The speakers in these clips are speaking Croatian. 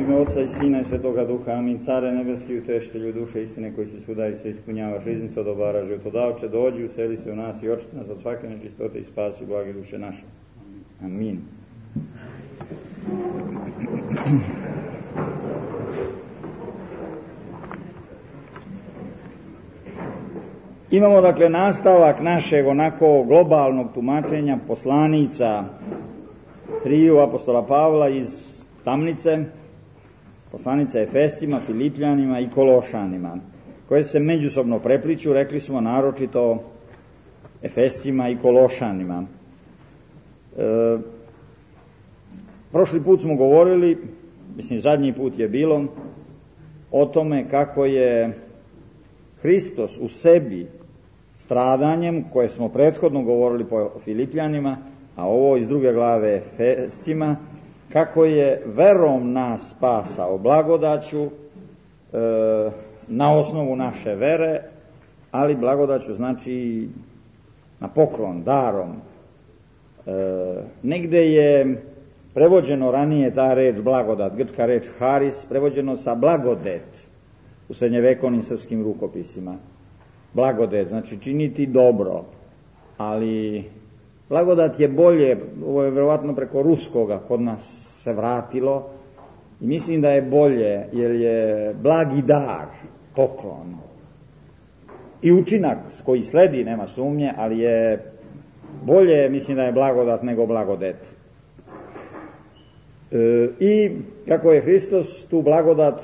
ime Otca i Sina i Svetoga Duha, amin. Care nebeski, utešitelju duše istine koji se svuda i se ispunjavaš, riznico dobara, životodavče, dođi, useli se u nas i očiti nas od svake nečistote i spasi blage duše naše. Amin. Imamo dakle nastavak našeg onako globalnog tumačenja poslanica triju apostola Pavla iz tamnice, poslanica Efescima, Filipljanima i Kološanima, koje se međusobno prepliću, rekli smo naročito Efescima i Kološanima. Prošli put smo govorili, mislim zadnji put je bilo, o tome kako je Hristos u sebi stradanjem, koje smo prethodno govorili po Filipljanima, a ovo iz druge glave Efescima, kako je verom nas spasao blagodaću na osnovu naše vere, ali blagodaću znači na poklon, darom. Negde je prevođeno ranije ta reč blagodat, grčka reč haris, prevođeno sa blagodet u srednjevekovnim srpskim rukopisima. Blagodet, znači činiti dobro, ali blagodat je bolje, ovo je verovatno preko ruskoga kod nas se vratilo i mislim da je bolje, jer je blagi dar, poklon. I učinak koji sledi, nema sumnje, ali je bolje, mislim da je blagodat nego blagodet. I kako je Hristos tu blagodat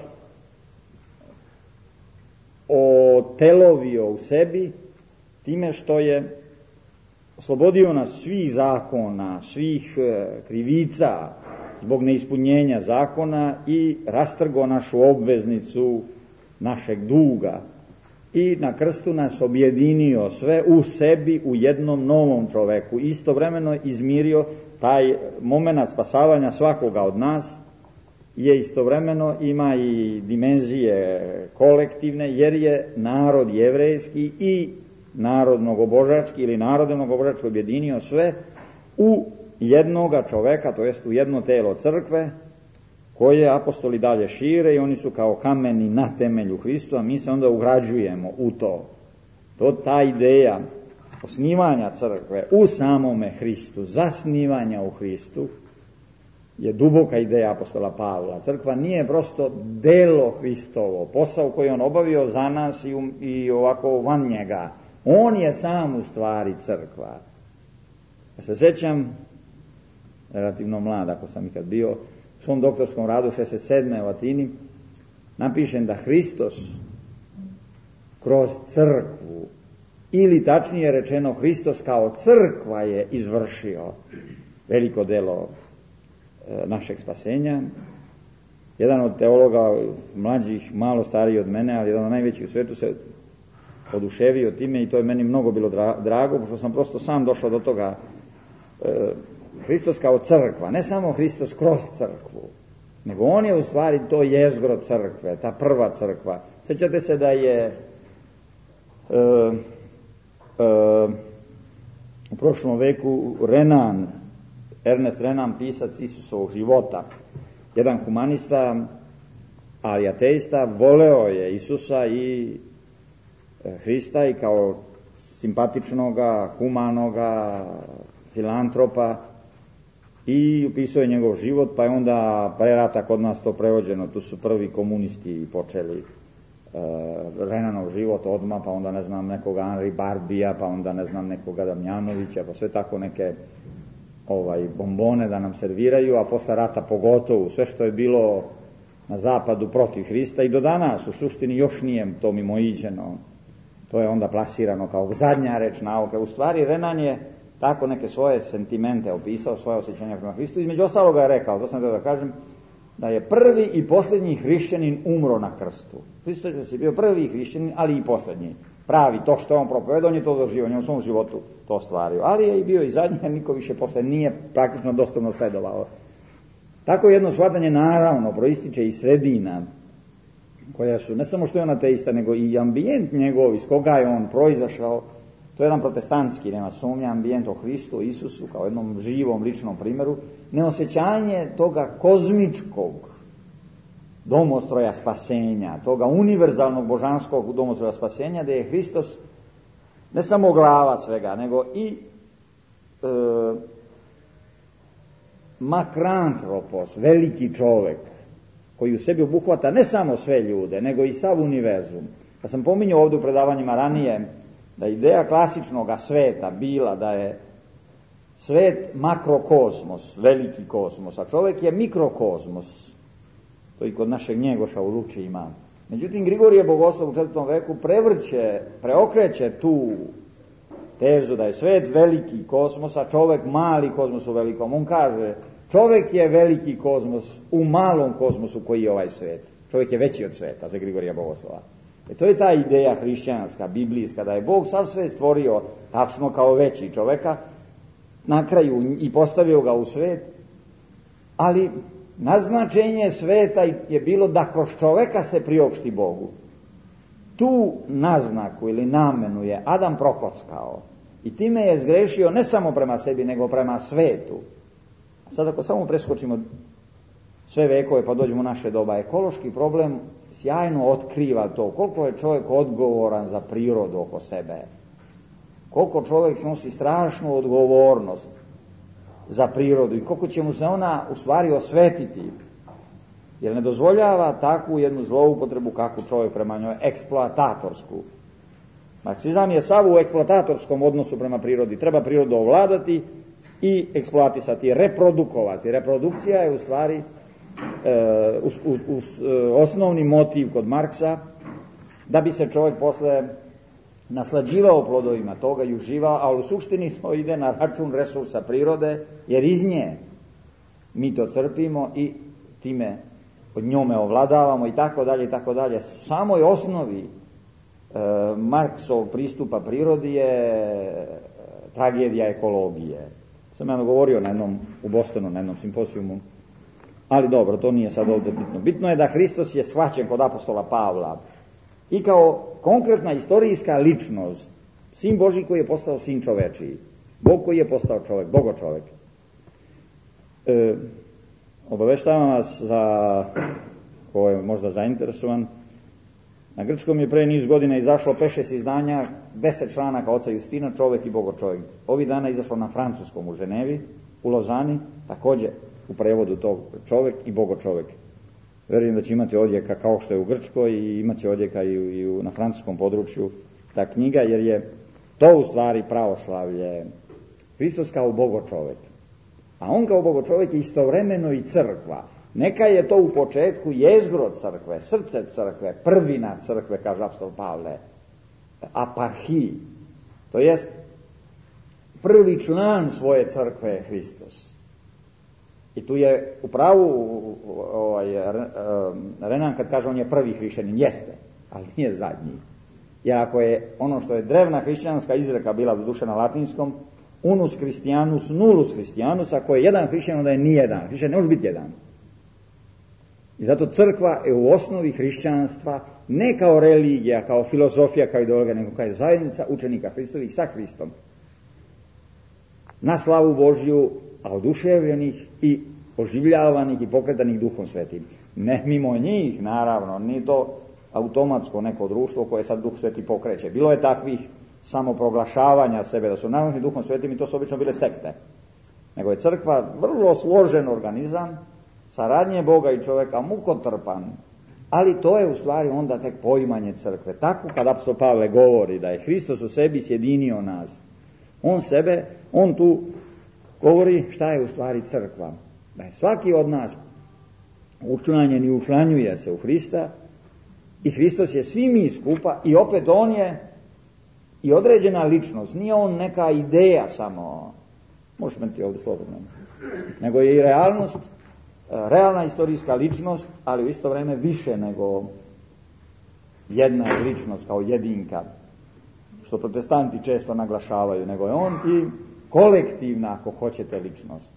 otelovio u sebi time što je oslobodio nas svih zakona, svih krivica zbog neispunjenja zakona i rastrgo našu obveznicu našeg duga i na krstu nas objedinio sve u sebi u jednom novom čoveku. Istovremeno izmirio taj moment spasavanja svakoga od nas, je istovremeno ima i dimenzije kolektivne, jer je narod jevrejski i narod mnogobožački ili narode mnogobožački objedinio sve u jednoga čoveka, to jest u jedno telo crkve, koje apostoli dalje šire i oni su kao kameni na temelju Hristu, a mi se onda ugrađujemo u to. Ta ideja osnivanja crkve u samome Hristu, zasnivanja u Hristu, je duboka ideja apostola Pavla. Crkva nije prosto delo Hristovo, posao koji on obavio za nas i ovako van njega. On je sam u stvari crkva. Ja se sjećam, relativno mlad ako sam ikad bio, u svom doktorskom radu 67. u Atini, napišem da Hristos kroz crkvu, ili tačnije rečeno Hristos kao crkva je izvršio veliko delo našeg spasenja. Jedan od teologa, mlađih, malo stariji od mene, ali jedan od najvećih u svetu, se oduševio time i to je meni mnogo bilo drago, pošto sam prosto sam došao do toga. Hristos kao crkva, ne samo Hristos kroz crkvu, nego on je u stvari to jezgro crkve, ta prva crkva. Sjećate se da je u prošlom veku Ernest Renan, pisac Isusovog života, jedan humanista, ali ateista, voleo je Isusa i Hrista i kao simpatičnoga, humanoga, filantropa, i upisao je njegov život, pa je onda pre rata kod nas to prevođeno, tu su prvi komunisti počeli Renanov život odmah, pa onda ne znam nekoga Henri Barbija, pa onda ne znam nekoga Damjanovića, pa sve tako neke bombone da nam serviraju, a posle rata pogotovo, sve što je bilo na zapadu protiv Hrista i do danas u suštini još nije to mimoiđeno. To je onda plasirano kao zadnja reč nauke. U stvari Renan je tako neke svoje sentimente opisao, svoje osjećanja prema Hristu. Između ostaloga je rekao, to sam da kažem, da je prvi i posljednji hrišćanin umro na krstu. Hristos je bio prvi hrišćanin, ali i posljednji. Pravi, to što je on propovedao, on je to doživio, on je u svom životu to ostvario. Ali je i bio i zadnji, a niko više posle nije praktično dostavno sledovao. Tako jedno shvatanje naravno proističe iz sredina, koja su, ne samo što je on ateista, nego i ambijent njegov, iz koga je on proizašao. To je jedan protestantski, nema sumnja, ambijent o Hristu, Isusu, kao jednom živom, ličnom primjeru, neosjećanje toga kozmičkog domostroja spasenja, toga univerzalnog božanskog domostroja spasenja, da je Hristos ne samo glava svega, nego i makrantropos, veliki čovek, koji u sebi obuhvata ne samo sve ljude, nego i sav univerzum. Pa sam pominjao ovdje u predavanjima ranije da ideja klasičnog sveta bila da je svet makrokozmos, veliki kozmos, a čovjek je mikrokozmos. To i kod našeg Njegoša u Luči ima. Međutim, Grigorije Bogoslov u 4. veku preokreće tu tezu da je svet veliki kozmos, a čovjek mali kozmos u velikom. On kaže, čovjek je veliki kozmos u malom kozmosu koji je ovaj svet. Čovjek je veći od sveta za Grigorija Bogoslova. To je ta ideja hrišćanska, biblijska, da je Bog sav svet stvorio tačno kao veći čovjeka, na kraju i postavio ga u svet, ali naznačenje sveta je bilo da kroz čovjeka se priopšti Bogu. Tu naznaku ili namenu je Adam prokockao i time je zgrešio ne samo prema sebi, nego prema svetu. A sad ako samo preskočimo sve vekove pa dođemo u naše doba, ekološki problem sjajno otkriva to koliko je čovjek odgovoran za prirodu oko sebe, koliko čovjek snosi strašnu odgovornost za prirodu i koliko će mu se ona u stvari osvetiti, jer ne dozvoljava takvu jednu zloupotrebu kakvu čovjek prema njoj, eksploatatorsku. Marksizam je sav u eksploatatorskom odnosu prema prirodi. Treba prirodu ovladati i eksploatisati, reprodukovati. Reprodukcija je u stvari osnovni motiv kod Marksa, da bi se čovjek posle naslađivao plodovima toga i uživao, ali u suštini to ide na račun resursa prirode, jer iz nje mi to crpimo i time od njome ovladavamo i tako dalje i tako dalje. Samoj osnovi Marksovog pristupa prirodi je tragedija ekologije. Sam ja govorio u Bostonu na jednom simpozijumu, ali dobro, to nije sad ovdje bitno. Bitno je da Hristos je shvaćen kod apostola Pavla i kao konkretna istorijska ličnost, sin Božji koji je postao sin čovečiji, Bog koji je postao čovjek, Bogo čovjek. Obaveštavam vas za ko je možda zainteresovan, na grčkom je pre niz godina izašlo 5-6 izdanja, 10 članaka oca Justina, čovjek i Bogo čovjek. Ovih dana izašlo na francuskom u Ženevi, u Lozani, također u prevodu tog čovjek i Bogo čovjek. Verujem da će imati odjeka kao što je u Grčkoj i imat će odjeka i na francuskom području ta knjiga, jer je to u stvari pravoslavlje. Hristos kao Bogo čovjek. A on kao Bogo čovjek je istovremeno i crkva. Neka je to u početku jezgro crkve, srce crkve, prvina crkve, kaže apostol Pavle, aparhij. To jest prvi član svoje crkve je Hristos. I tu je u pravu Renan kad kaže on je prvi hrišćanin, jeste, ali nije zadnji. Jer ako je ono što je drevna hrišćanska izreka bila doduše na latinskom, unus Christianus nullus Christianus, ako je jedan hrišćan, onda je nijedan. Hrišćan ne može biti jedan. I zato crkva je u osnovi hrišćanstva ne kao religija, kao filozofija, kao ideologija, nego kao zajednica učenika Hristovih sa Hristom. Na slavu Božju, a oduševljenih i oživljavanih i pokretanih Duhom Svetim. Ne mimo njih, naravno, ni to automatsko neko društvo koje sad Duh Sveti pokreće. Bilo je takvih samoproglašavanja sebe da su nadahnuti Duhom Svetim i to su obično bile sekte. Nego je crkva vrlo složen organizam, saradnje Boga i čovjeka, mukotrpan, ali to je u stvari onda tek poimanje crkve. Tako kad apostol Pavle govori da je Hristos u sebi sjedinio nas, on tu govori šta je u stvari crkva. Da je svaki od nas učlanjen i učlanjuje se u Hrista i Hristos je svi mi skupa i opet on je i određena ličnost. Nije on neka ideja samo, možeš imati ovdje slobodno, nego je i realnost, realna istorijska ličnost, ali u isto vrijeme više nego jedna ličnost kao jedinka, što protestanti često naglašavaju, nego je on i kolektivna, ako hoćete, ličnost.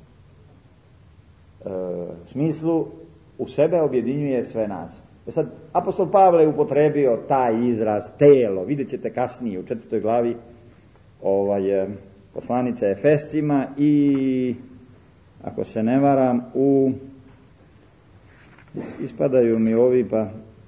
U smislu u sebe objedinjuje sve nas. Sad, apostol Pavle je upotrebio taj izraz telo, vidjet ćete kasnije u 4. glavi poslanice Efescima i, ako se ne varam, u Ispadaju mi ovi, pa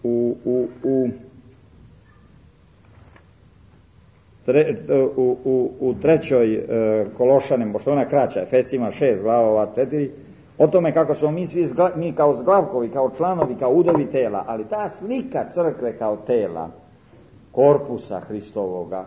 u trećoj Kološanima, pošto ona kraća, Efescima 6, glava 4, o tome kako smo mi kao zglavkovi, kao članovi, kao udovi tela, ali ta slika crkve kao tela, korpusa Hristovoga,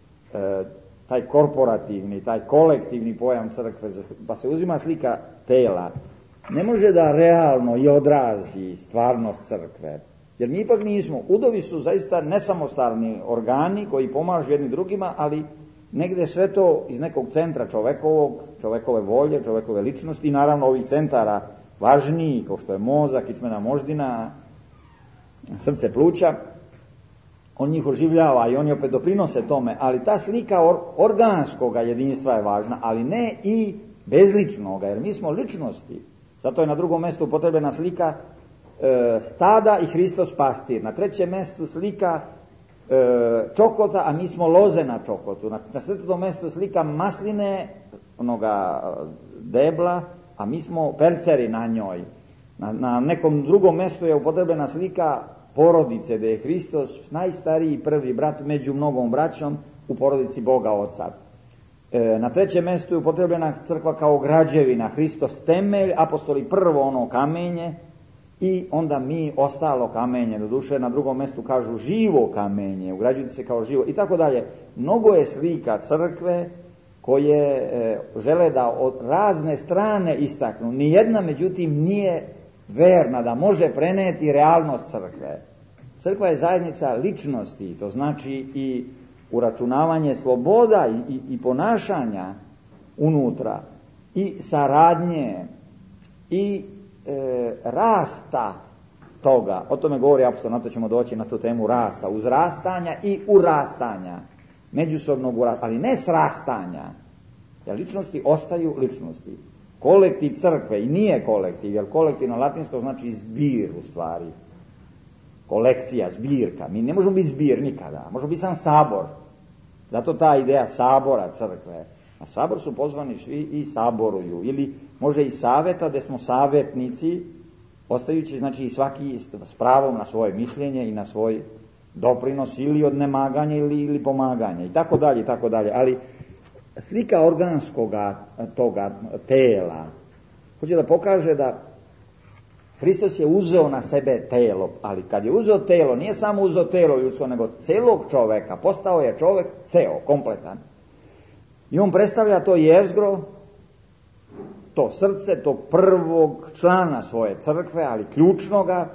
taj korporativni, taj kolektivni pojam crkve, pa se uzima slika tela, ne može da realno i odrazi stvarnost crkve. Jer mi ipak nismo. Udovi su zaista nesamostalni organi koji pomažu jedni drugima, ali negde sve to iz nekog centra čovekove volje, čovekove ličnosti i naravno ovih centara važniji, kao što je mozak, kičmena moždina, srce, pluća, on njih oživljava i oni opet doprinose tome, ali ta slika organskoga jedinstva je važna, ali ne i bezličnoga, jer mi smo ličnosti. Zato je na drugom mjestu upotrebljena slika stada i Hristos pastir. Na trećem mjestu slika čokota, a mi smo loze na čokotu. Na četvrtom mjestu slika masline, onoga debla, a mi smo perceri na njoj. Na nekom drugom mjestu je upotrebljena slika porodice, da je Hristos najstariji prvi brat među mnogom braćom u porodici Boga Oca. Na trećem mjestu je upotrebljena crkva kao građevina, Hristos temelj, apostoli prvo ono kamenje i onda mi ostalo kamenje. Doduše na drugom mjestu kažu živo kamenje, ugrađuju se kao živo i tako dalje. Mnogo je slika crkve koje žele da od razne strane istaknu. Nijedna međutim nije verna da može preneti realnost crkve. Crkva je zajednica ličnosti, to znači i uračunavanje sloboda i ponašanja unutra i saradnje i rasta toga. O tome govori apostol, na to ćemo doći na tu temu rasta, uzrastanja i urastanja, međusobnog urastanja, ali ne srastanja, jer ličnosti ostaju ličnosti. Kolektiv crkve i nije kolektiv, jer kolektiv na latinskom znači zbir u stvari. Kolekcija, zbirka. Mi ne možemo biti zbir nikada, možemo biti sam sabor. Zato ta ideja sabora crkve. A sabor su pozvani svi i saboruju. Ili može i saveta, gdje smo savetnici, ostajući znači i svaki s pravom na svoje mišljenje i na svoj doprinos ili od nemaganja ili pomaganja i tako dalje i tako dalje. Ali slika organskoga toga tela hoće da pokaže da Hristos je uzeo na sebe telo, ali kad je uzeo telo, nije samo uzeo telo ljudsko, nego celog čoveka, postao je čovek ceo, kompletan. I on predstavlja to jezgro, to srce, tog prvog člana svoje crkve, ali ključnoga,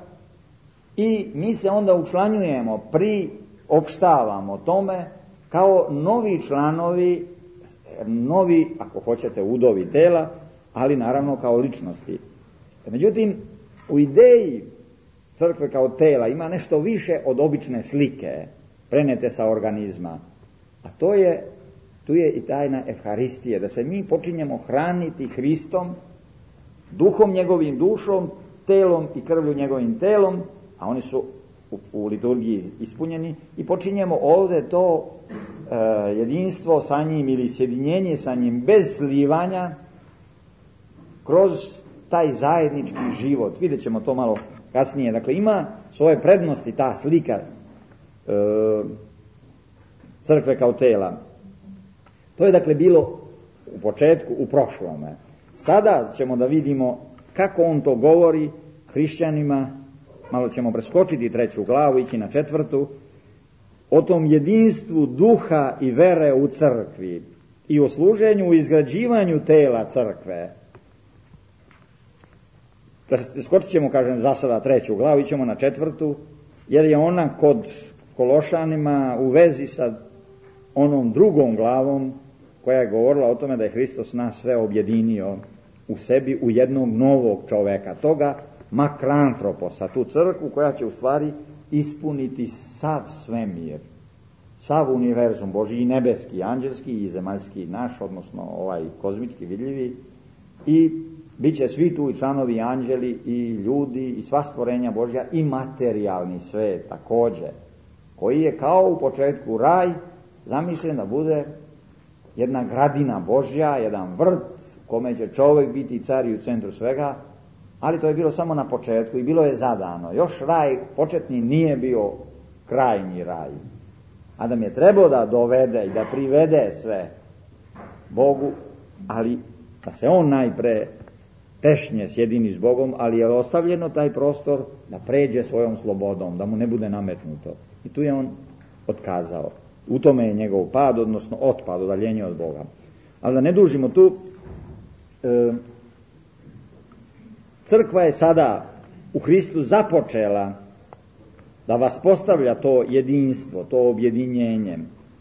i mi se onda učlanjujemo, priopštavamo tome kao novi članovi, novi, ako hoćete, udovi tela, ali naravno kao ličnosti. Međutim, u ideji crkve kao tela ima nešto više od obične slike prenete sa organizma, a tu je i tajna Evharistije, da se mi počinjemo hraniti Hristom, duhom njegovim dušom, telom i krvlju njegovim telom, a oni su u liturgiji ispunjeni, i počinjemo ovdje to jedinstvo sa njim ili sjedinjenje sa njim bez slivanja kroz taj zajednički život. Vidjet ćemo to malo kasnije. Dakle, ima svoje prednosti ta slika crkve kao tela. To je dakle bilo u početku, u prošlome. Sada ćemo da vidimo kako on to govori hrišćanima. Malo ćemo preskočiti 3. glavu, ići na 4. O tom jedinstvu duha i vere u crkvi i o služenju u izgrađivanju tela crkve. Skočit ćemo, kažem, za sada 3. glavu, ićemo na 4. jer je ona kod Kološanima u vezi sa onom 2. glavom koja je govorila o tome da je Hristos nas sve objedinio u sebi u jednog novog čoveka, toga makrantroposa, tu crkvu koja će u stvari ispuniti sav svemir, sav univerzum Božji, i nebeski, i anđelski, i zemaljski naš, odnosno ovaj kozmički vidljivi, i bit će svi tu i članovi, anđeli i ljudi i sva stvorenja Božja i materijalni svet također, koji je kao u početku raj zamišljen da bude jedna gradina Božja, jedan vrt u kome će čovjek biti car i u centru svega, Ali to je bilo samo na početku i bilo je zadano. Još raj početni nije bio krajnji raj. Adam je trebao da dovede i da privede sve Bogu, ali da se on najpre tešnje sjedini s Bogom, ali je ostavljeno taj prostor da pređe svojom slobodom, da mu ne bude nametnuto. I tu je on otkazao. U tome je njegov pad, odnosno otpad, udaljenje od Boga. Ali da ne dužimo tu, crkva je sada u Hristu započela da vas postavlja to jedinstvo, to objedinjenje.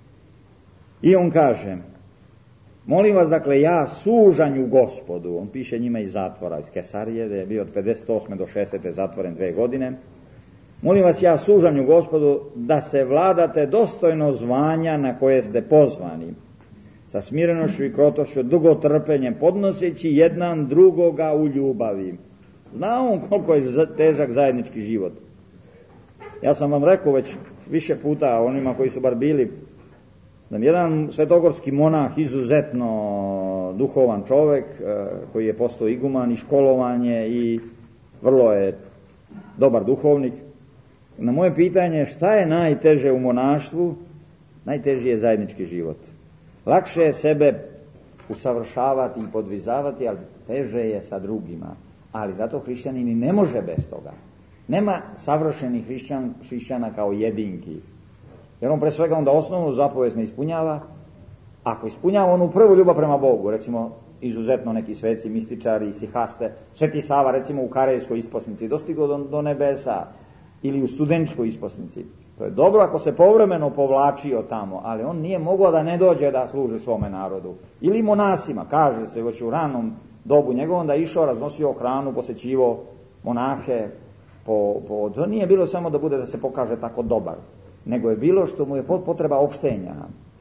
I on kaže, molim vas, dakle, ja sužanju Gospodu, on piše njima iz zatvora, iz Kesarije, da je bio od 58. do 60. zatvoren 2 godine, molim vas, ja sužanju Gospodu, da se vladate dostojno zvanja na koje ste pozvani, sa smirenošću i krotošću, dugotrpljenjem, podnoseći jedan drugoga u ljubavi. Zna on koliko je težak zajednički život. Ja sam vam rekao već više puta onima koji su bar bili, da jedan svetogorski monah, izuzetno duhovan čovjek, koji je postao iguman i školovanje i vrlo je dobar duhovnik. Na moje pitanje šta je najteže u monaštvu, najteži je zajednički život. Lakše je sebe usavršavati i podvizavati, ali teže je sa drugima. Ali zato hrišćanin i ne može bez toga. Nema savršenih hrišćana kao jedinki. Jer on pre svega onda osnovnu zapovest ne ispunjava. Ako ispunjava onu prvu ljubav prema Bogu, recimo izuzetno neki sveci, mističari, sihaste, Sveti Sava recimo u Karejskoj isposnici dostigao do nebesa, ili u Studeničkoj isposnici. To je dobro ako se povremeno povlačio tamo, ali on nije mogao da ne dođe da služi svome narodu. Ili monasima, kaže se već u ranom dobu njegovom da je išao, raznosio hranu, posjećivo monahe. To nije bilo samo da bude da se pokaže tako dobar, nego je bilo što mu je potreba opštenja.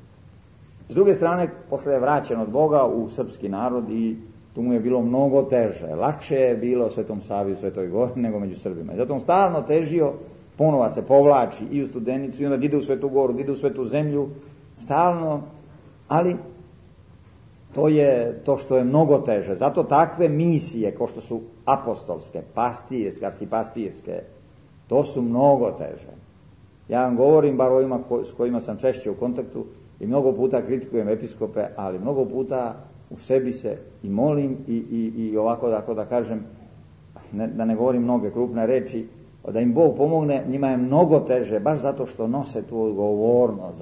S druge strane, posle je vraćen od Boga u srpski narod i tu mu je bilo mnogo teže. Lakše je bilo Svetom Savi u Svetoj Gori nego među Srbima. I zato on stalno težio, ponova se povlači i u Studenicu i onda ide u Svetu Goru, ide u Svetu zemlju, stalno, ali to je to što je mnogo teže. Zato takve misije, kao što su apostolske, pastirske, to su mnogo teže. Ja vam govorim, bar ovima s kojima sam češće u kontaktu, i mnogo puta kritikujem episkope, ali mnogo puta u sebi se i molim i ovako da kažem, da ne govorim mnoge krupne reči, da im Bog pomogne. Njima je mnogo teže, baš zato što nose tu odgovornost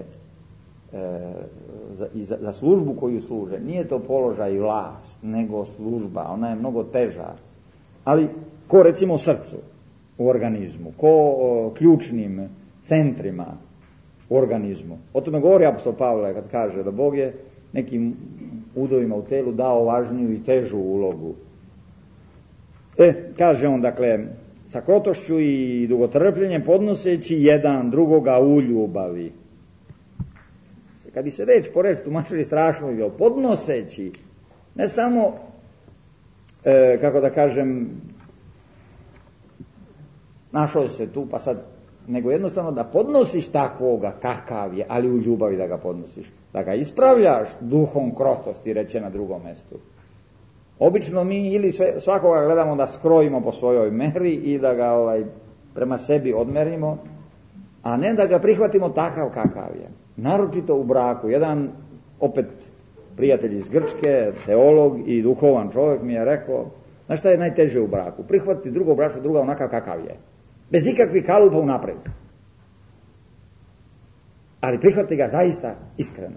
za službu koju služe. Nije to položaj i vlast, nego služba, ona je mnogo teža. Ali ko recimo srcu u organizmu, ko ključnim centrima u organizmu. O tome govori apostol Pavle kad kaže da Bog je nekim udovima u telu dao važniju i težu ulogu. Kaže on, dakle, sa krotošću i dugotrpljenjem podnoseći jedan drugoga u ljubavi. Kad bi se reč po reč tumačili, strašno bi bilo. Podnoseći, ne samo, kako da kažem, našao se tu pa sad, nego jednostavno da podnosiš takvoga kakav je, ali u ljubavi da ga podnosiš. Da ga ispravljaš duhom krotosti, reče na drugom mestu. Obično mi ili svakoga gledamo da skrojimo po svojoj meri i da ga prema sebi odmerimo, a ne da ga prihvatimo takav kakav je. Naročito u braku. Jedan opet prijatelj iz Grčke, teolog i duhovan čovjek mi je rekao, znaš šta je najteže u braku? Prihvatiti drugog bračnog druga onakav kakav je. Bez ikakvih kalupa unapred. Ali prihvati ga zaista iskreno.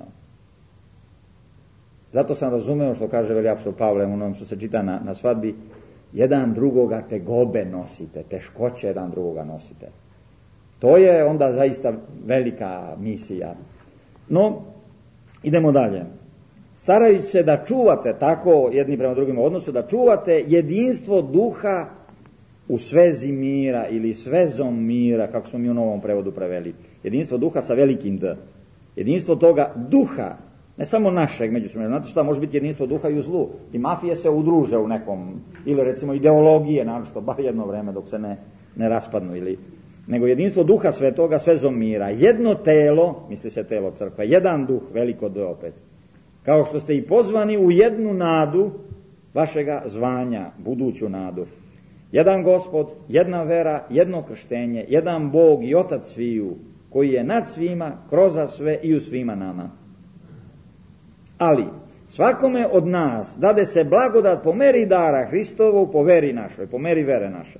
Zato sam razumeo što kaže veli apostol Pavle u onom što se čita na svadbi, jedan drugoga tegobe nosite, teškoće jedan drugoga nosite. To je onda zaista velika misija. No, idemo dalje. Starajući se da čuvate tako jedni prema drugima odnosu, da čuvate jedinstvo duha u svezi mira ili svezom mira, kako smo mi u novom prevodu preveli. Jedinstvo duha sa velikim D. Jedinstvo toga duha, ne samo našeg međusobno. Znate šta, može biti jedinstvo duha i u zlu. I mafije se udruže u nekom, ili recimo ideologije, naročito, bar jedno vreme dok se ne raspadnu, nego jedinstvo duha svetoga svezom mira. Jedno telo, misli se telo crkve, jedan duh, veliko D opet. Kao što ste i pozvani u jednu nadu vašega zvanja, buduću nadu. Jedan Gospod, jedna vera, jedno krštenje, jedan Bog i Otac sviju, koji je nad svima, kroz sve i u svima nama. Ali svakome od nas dade se blagodat po meri dara Hristovu, po veri našoj, po meri vere naše.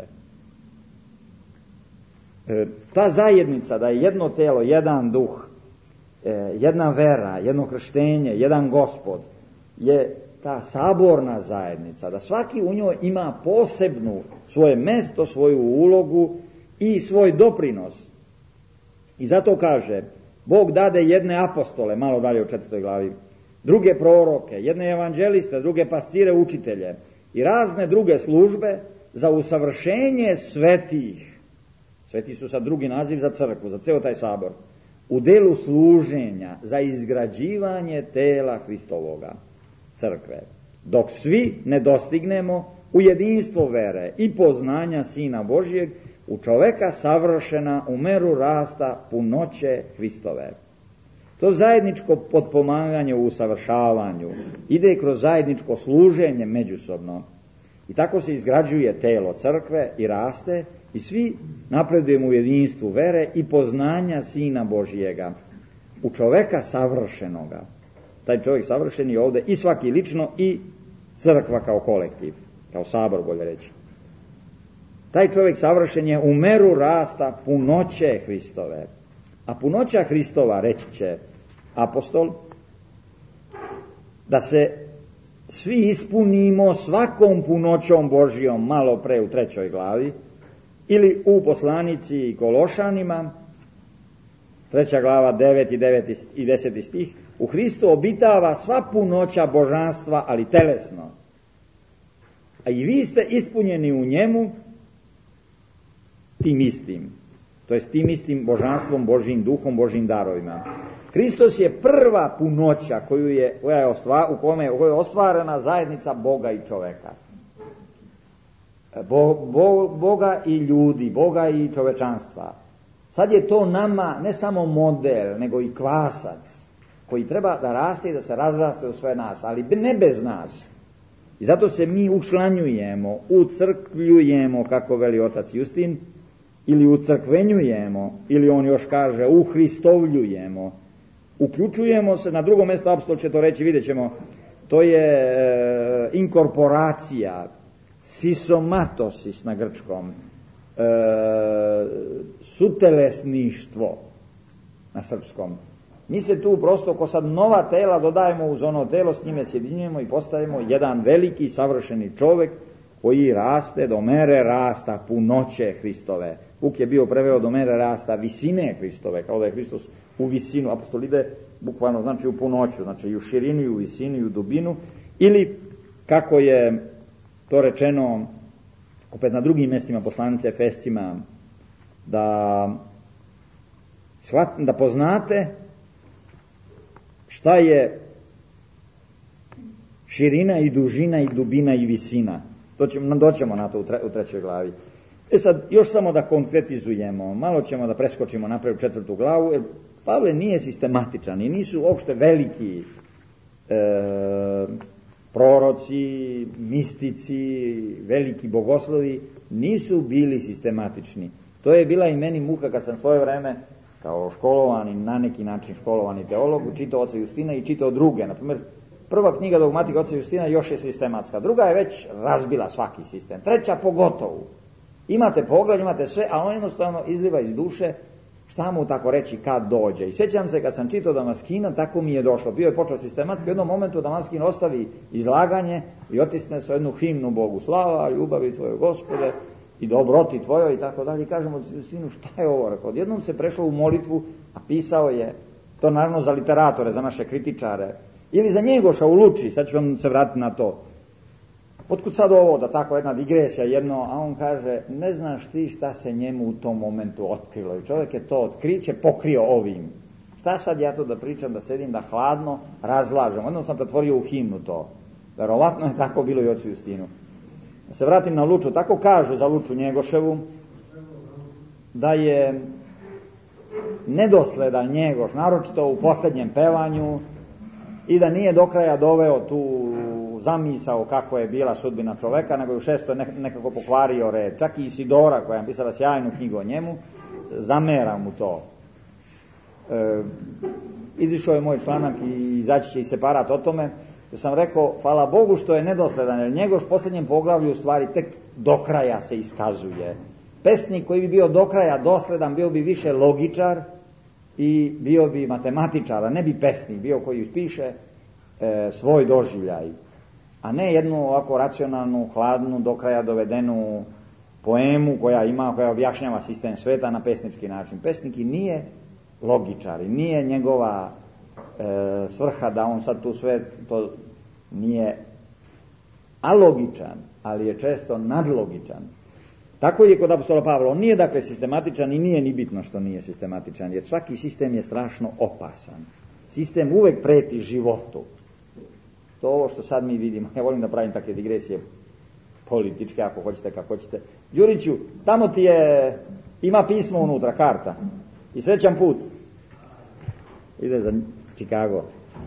Ta zajednica, da je jedno telo, jedan duh, jedna vera, jedno krštenje, jedan Gospod, je ta saborna zajednica, da svaki u njoj ima posebnu svoje mesto, svoju ulogu i svoj doprinos. I zato kaže, Bog dade jedne apostole, malo dalje u 4. glavi, druge proroke, jedne evanđeliste, druge pastire, učitelje i razne druge službe za usavršenje svetih. Sveti su sad drugi naziv za crkvu, za ceo taj sabor. U delu služenja za izgrađivanje tela Hristovoga, crkve, dok svi ne dostignemo u jedinstvo vere i poznanja Sina Božijeg, u čoveka savršena u meru rasta punoće Hristove. To zajedničko potpomaganje u usavršavanju ide kroz zajedničko služenje međusobno. I tako se izgrađuje telo crkve i raste i svi napredujemo u jedinstvu vere i poznanja Sina Božijega, u čoveka savršenoga. Taj čovjek savršen je ovde i svaki lično i crkva kao kolektiv, kao sabor bolje reći. Taj čovjek savršen je u meru rasta punoće Hristove. A punoća Hristova, reći će apostol, da se svi ispunimo svakom punoćom Božijom, malo pre u 3. glavi, ili u poslanici Kološanima, 3. glava, 9. i 10. stih, u Hristu obitava sva punoća božanstva, ali telesno. A i vi ste ispunjeni u njemu tim istim, to jest tim istim božanstvom, Božjim duhom, Božjim darovima. Hristos je prva punoća u kojoj je ostvarena zajednica Boga i čoveka. Boga i ljudi, Boga i čovečanstva. Sad je to nama ne samo model, nego i kvasac koji treba da raste i da se razraste u sve nas, ali ne bez nas. I zato se mi učlanjujemo, ucrkvljujemo, kako veli otac Justin, ili ucrkvenjujemo, ili on još kaže uhristovljujemo. Uključujemo se, na drugom mjestu apostol će to reći, vidjet ćemo, to je inkorporacija, sisomatosis na grčkom, sutelesništvo na srpskom. Mi se tu prosto, ko sad nova tela dodajemo uz ono telo, s njime sjedinjujemo i postajemo jedan veliki savršeni čovjek koji raste do mere rasta punoće Hristove. Vuk je bio preveo do mere rasta visine Hristove, kao da je Hristos u visinu. Apostol ide bukvalno znači u punoću, znači i u širinu, i u visinu, i u dubinu. Ili, kako je to rečeno opet na drugim mjestima poslanice Efescima, da poznate šta je širina i dužina i dubina i visina. Doćemo na to u 3. glavi. Sad, još samo da konkretizujemo, malo ćemo da preskočimo napred u 4. glavu, jer Pavle nije sistematičan i nisu uopšte veliki proroci, mistici, veliki bogoslovi, nisu bili sistematični. To je bila i meni muka kad sam svoje vreme, kao školovani, na neki način školovani teolog, čitao oca Justina i čitao druge. Naprimjer, prva knjiga dogmatika oca Justina još je sistematska, druga je već razbila svaki sistem, treća pogotovo. Imate pogled, imate sve, a on jednostavno izliva iz duše, šta mu tako reći kad dođe. I sjećam se kad sam čitao Damaskina, tako mi je došlo. Bio je počeo sistematski, u jednom momentu Damaskin ostavi izlaganje i otisne se jednu himnu Bogu. Slava, ljubavi tvoje Gospode i dobroti tvojoj i tako dalje. I kažemo Justinu, šta je ovo? Rekao, odjednom se prešao u molitvu, a pisao je, to naravno za literatore, za naše kritičare, ili za Njegoša u Luči, sad ću vam se vratiti na to. Otkud sad ovo, da tako jedna digresija jedno, a on kaže, ne znaš ti šta se njemu u tom momentu otkrilo. I čovjek je to otkriće pokrio ovim. Šta sad ja to da pričam, da sedim, da hladno razlažem. Jednom sam pretvorio u himnu to. Verovatno je tako bilo i ocu Justinu. Da se vratim na Luču, tako kažu za Luču Njegoševu, da je nedosledan Njegoš, naročito u posljednjem pevanju, i da nije do kraja doveo tu neku zamisao kako je bila sudbina čoveka, nego je u 6. nekako pokvario red. Čak i Isidora, koja je pisala sjajnu knjigu o njemu, zamera mu to. Izišao je moj članak i izaći će i separat o tome, da sam rekao, hvala Bogu što je nedosledan, jer njegov u posljednjem poglavlju u stvari tek do kraja se iskazuje. Pesnik koji bi bio do kraja dosledan, bio bi više logičar i bio bi matematičar, a ne bi pesnik, bio koji piše svoj doživljaj, a ne jednu ovako racionalnu, hladnu, do kraja dovedenu poemu koja objašnjava sistem sveta na pesnički način. Pesnik i nije logičar i nije njegova svrha da on sad tu sve to nije alogičan, ali je često nadlogičan. Tako je kod apostola Pavla. On nije dakle sistematičan i nije ni bitno što nije sistematičan, jer svaki sistem je strašno opasan. Sistem uvek preti životu. To ovo što sad mi vidimo. Ja volim da pravim takve digresije političke, ako hoćete, kako hoćete. Đuriću, tamo ti ima pismo unutra, karta. I srećan put. Ide za Chicago.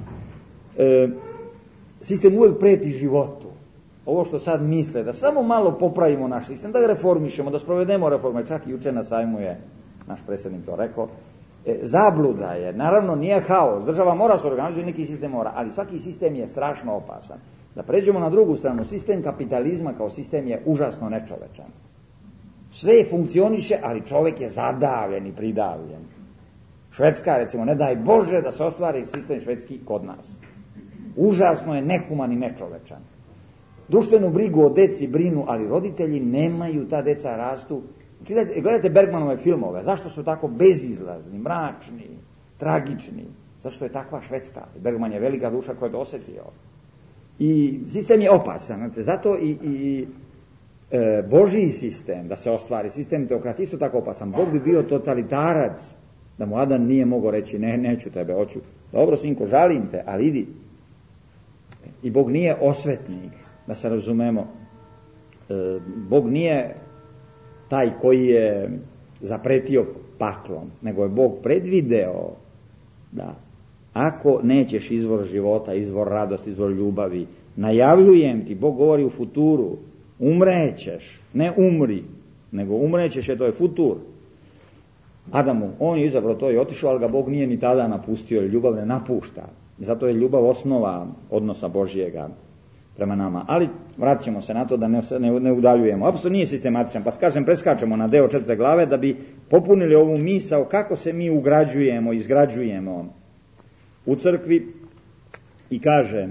Sistem uvek preti životu. Ovo što sad misle, da samo malo popravimo naš sistem, da ga reformišemo, da sprovedemo reforme. Čak i juče na sajmu je naš predsjednik to rekao. Zabluda je, naravno nije haos, država mora se organizovati, neki sistem mora, ali svaki sistem je strašno opasan. Da pređemo na drugu stranu, sistem kapitalizma kao sistem je užasno nečovečan. Sve funkcioniše, ali čovjek je zadavljen i pridavljen. Švedska, recimo, ne daj Bože da se ostvari sistem švedski kod nas. Užasno je nehuman i nečovečan. Društvenu brigu o deci brinu, ali roditelji nemaju, ta deca rastu. Gledajte Bergmanove filmove, zašto su tako bezizlazni, mračni, tragični? Zašto je takva Švedska? Bergman je velika duša koja je dosjetio. I sistem je opasan, znate, zato i Božji sistem, da se ostvari, sistem teokrati isto tako opasan. Bog bi bio totalitarac, da mu Adam nije mogao reći, neću tebe, hoću. Dobro, sinko, žalim te, ali idi. I Bog nije osvetnik, da se razumemo. Bog nije taj koji je zapretio paklom, nego je Bog predvideo da ako nećeš izvor života, izvor radosti, izvor ljubavi, najavljujem ti, Bog govori u futuru, umrećeš, ne umri, nego umrećeš, to je futur. Adamu, on je izabrao to i otišao, ali ga Bog nije ni tada napustio, jer ljubav ne napušta. Zato je ljubav osnova odnosa Božjega prema nama. Ali vratit ćemo se na to da ne udaljujemo. Apostol nije sistematičan, pa preskačemo na deo 4. glave da bi popunili ovu misao kako se mi ugrađujemo, izgrađujemo u crkvi i kaže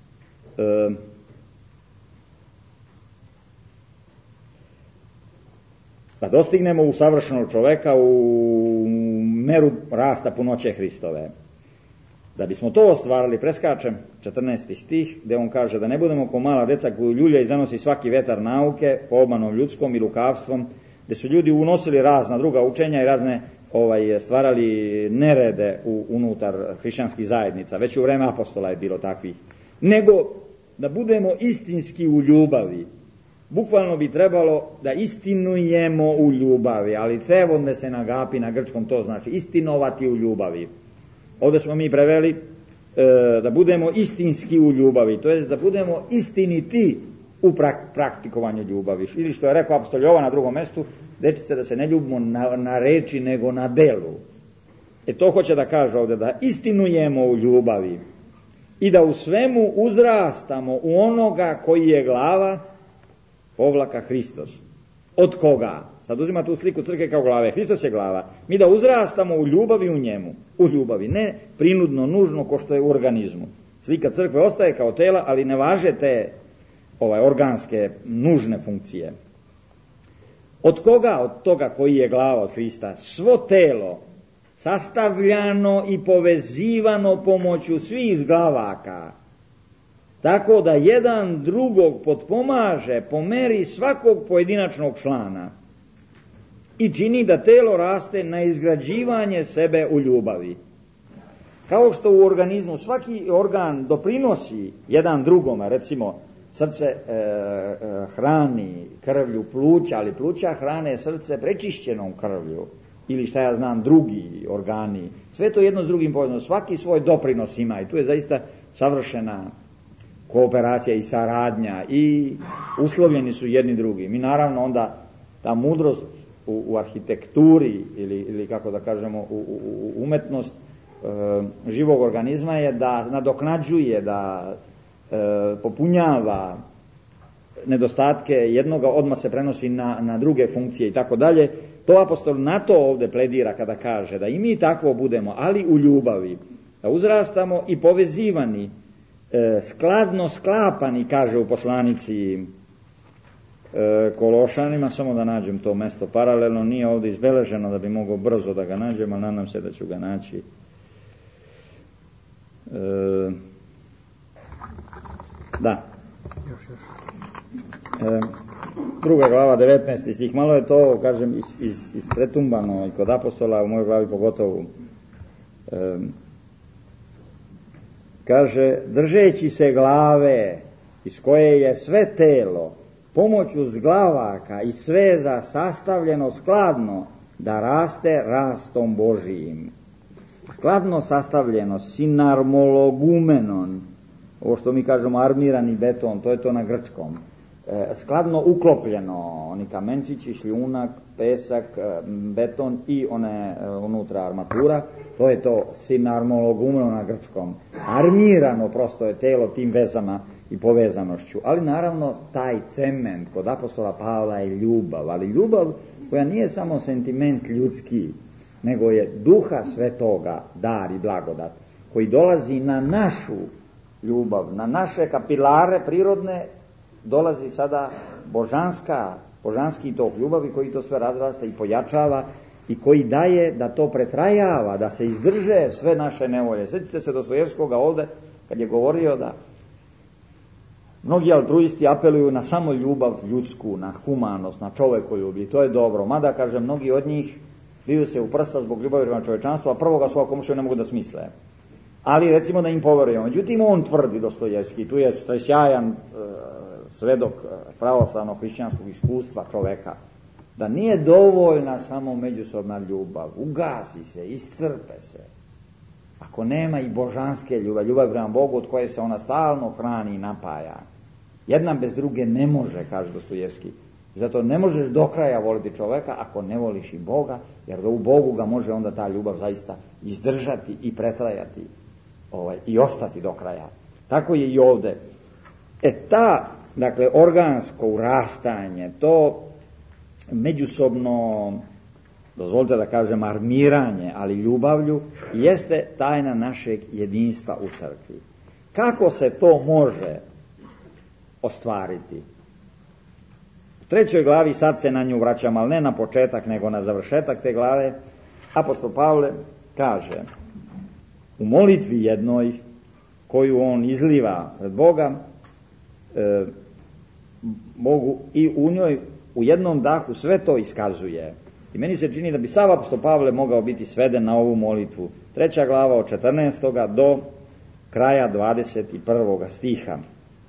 da dostignemo u savršenog čoveka u meru rasta punoće Hristove. Da bismo to ostvarili, preskačem 14. stih, gdje on kaže da ne budemo ko mala deca koju ljulja i zanosi svaki vetar nauke, po obmanom ljudskom i lukavstvom, gdje su ljudi unosili razna druga učenja i razne stvarali nerede unutar hrišćanskih zajednica. Već u vreme apostola je bilo takvih. Nego da budemo istinski u ljubavi. Bukvalno bi trebalo da istinujemo u ljubavi, ali cevonde se nagapi na grčkom, to znači istinovati u ljubavi. Ovdje smo mi preveli da budemo istinski u ljubavi, to je da budemo istiniti u praktikovanju ljubavi. Ili što je rekao apostol Jovan na drugom mjestu, dečice, da se ne ljubimo na reči nego na delu. To hoće da kaže ovdje, da istinujemo u ljubavi i da u svemu uzrastamo u onoga koji je glava, povlaka Hristos. Od koga? Sad uzima tu sliku crkve kao glave. Hristos je glava. Mi da uzrastamo u ljubavi u njemu. U ljubavi. Ne prinudno, nužno, ko što je u organizmu. Slika crkve ostaje kao tela, ali ne važe te organske, nužne funkcije. Od koga? Od toga koji je glava, od Hrista. Svo telo, sastavljano i povezivano pomoću svih glavaka, tako da jedan drugog potpomaže po meri svakog pojedinačnog člana i čini da telo raste na izgrađivanje sebe u ljubavi. Kao što u organizmu svaki organ doprinosi jedan drugome, recimo srce hrani krvlju pluća, ali pluća hrane srce prečišćenom krvlju, ili šta ja znam, drugi organi. Sve to jedno s drugim povezano, svaki svoj doprinos ima i tu je zaista savršena kooperacija i saradnja i uslovljeni su jedni drugi. Mi naravno onda ta mudrost u arhitekturi ili kako da kažemo u umetnost živog organizma je da nadoknađuje, da popunjava nedostatke jednoga, odmah se prenosi na druge funkcije i tako dalje. To apostol na to ovde pledira kada kaže da i mi takvo budemo, ali u ljubavi, da uzrastamo i povezivani, skladno sklapani, kaže u poslanici Kološanima, samo da nađem to mesto paralelno, nije ovde izbeleženo da bi mogao brzo da ga nađem, ali nadam se da ću ga naći. Da. Druga glava, 19. stih, malo je to, kažem, ispretumbano i kod apostola, u mojoj glavi pogotovo. Kaže, držeći se glave iz koje je sve telo pomoću zglavaka i sveza sastavljeno skladno da raste rastom Božijim. Skladno sastavljeno, sinarmologumenon, ovo što mi kažemo armirani beton, to je to na grčkom. Skladno uklopljeno, oni kamenčići, šljunak, pesak, beton i one unutra armatura, to je to sinarmologumenon na grčkom. Armirano prosto je telo tim vezama i povezanošću. Ali naravno taj cement kod apostola Pavla je ljubav, ali ljubav koja nije samo sentiment ljudski, nego je duha svetoga dar i blagodat, koji dolazi na našu ljubav, na naše kapilare prirodne, dolazi sada božanski tok ljubavi koji to sve razrasta i pojačava i koji daje da to pretrajava, da se izdrže sve naše nevolje. Sjetite se Dostojevskoga ovde kad je govorio da mnogi altruisti apeluju na samo ljubav ljudsku, na humanost, na čovekoljublje, to je dobro. Mada, kaže, mnogi od njih biju se u prsa zbog ljubavi prema čovečanstvu, a prvoga svoga komšiju ne mogu da smisle. Ali recimo da im poverujemo. Međutim, on tvrdi, Dostojevski, tu je sjajan svedok pravoslavnog hrišćanskog iskustva čoveka, da nije dovoljna samo međusobna ljubav, ugasi se, iscrpe se. Ako nema i božanske ljubav prema Bogu od koje se ona stalno hrani i napaja. Jedna bez druge ne može, kaže Dostojevski. Zato ne možeš do kraja voliti čoveka ako ne voliš i Boga, jer u Bogu ga može onda ta ljubav zaista izdržati i pretrajati i ostati do kraja. Tako je i ovde. Dakle, organsko urastanje, to međusobno, dozvolite da kažem, armiranje, ali ljubavlju, jeste tajna našeg jedinstva u crkvi. Kako se to može ostvariti? U 3. glavi, sad se na nju vraćam, ali ne na početak, nego na završetak te glave, apostol Pavle kaže, u molitvi jednoj, koju on izliva pred Boga, Bogu, i u njoj u jednom dahu sve to iskazuje. I meni se čini da bi sav apostol Pavle mogao biti sveden na ovu molitvu. 3. glava od 14. do kraja 21. stiha.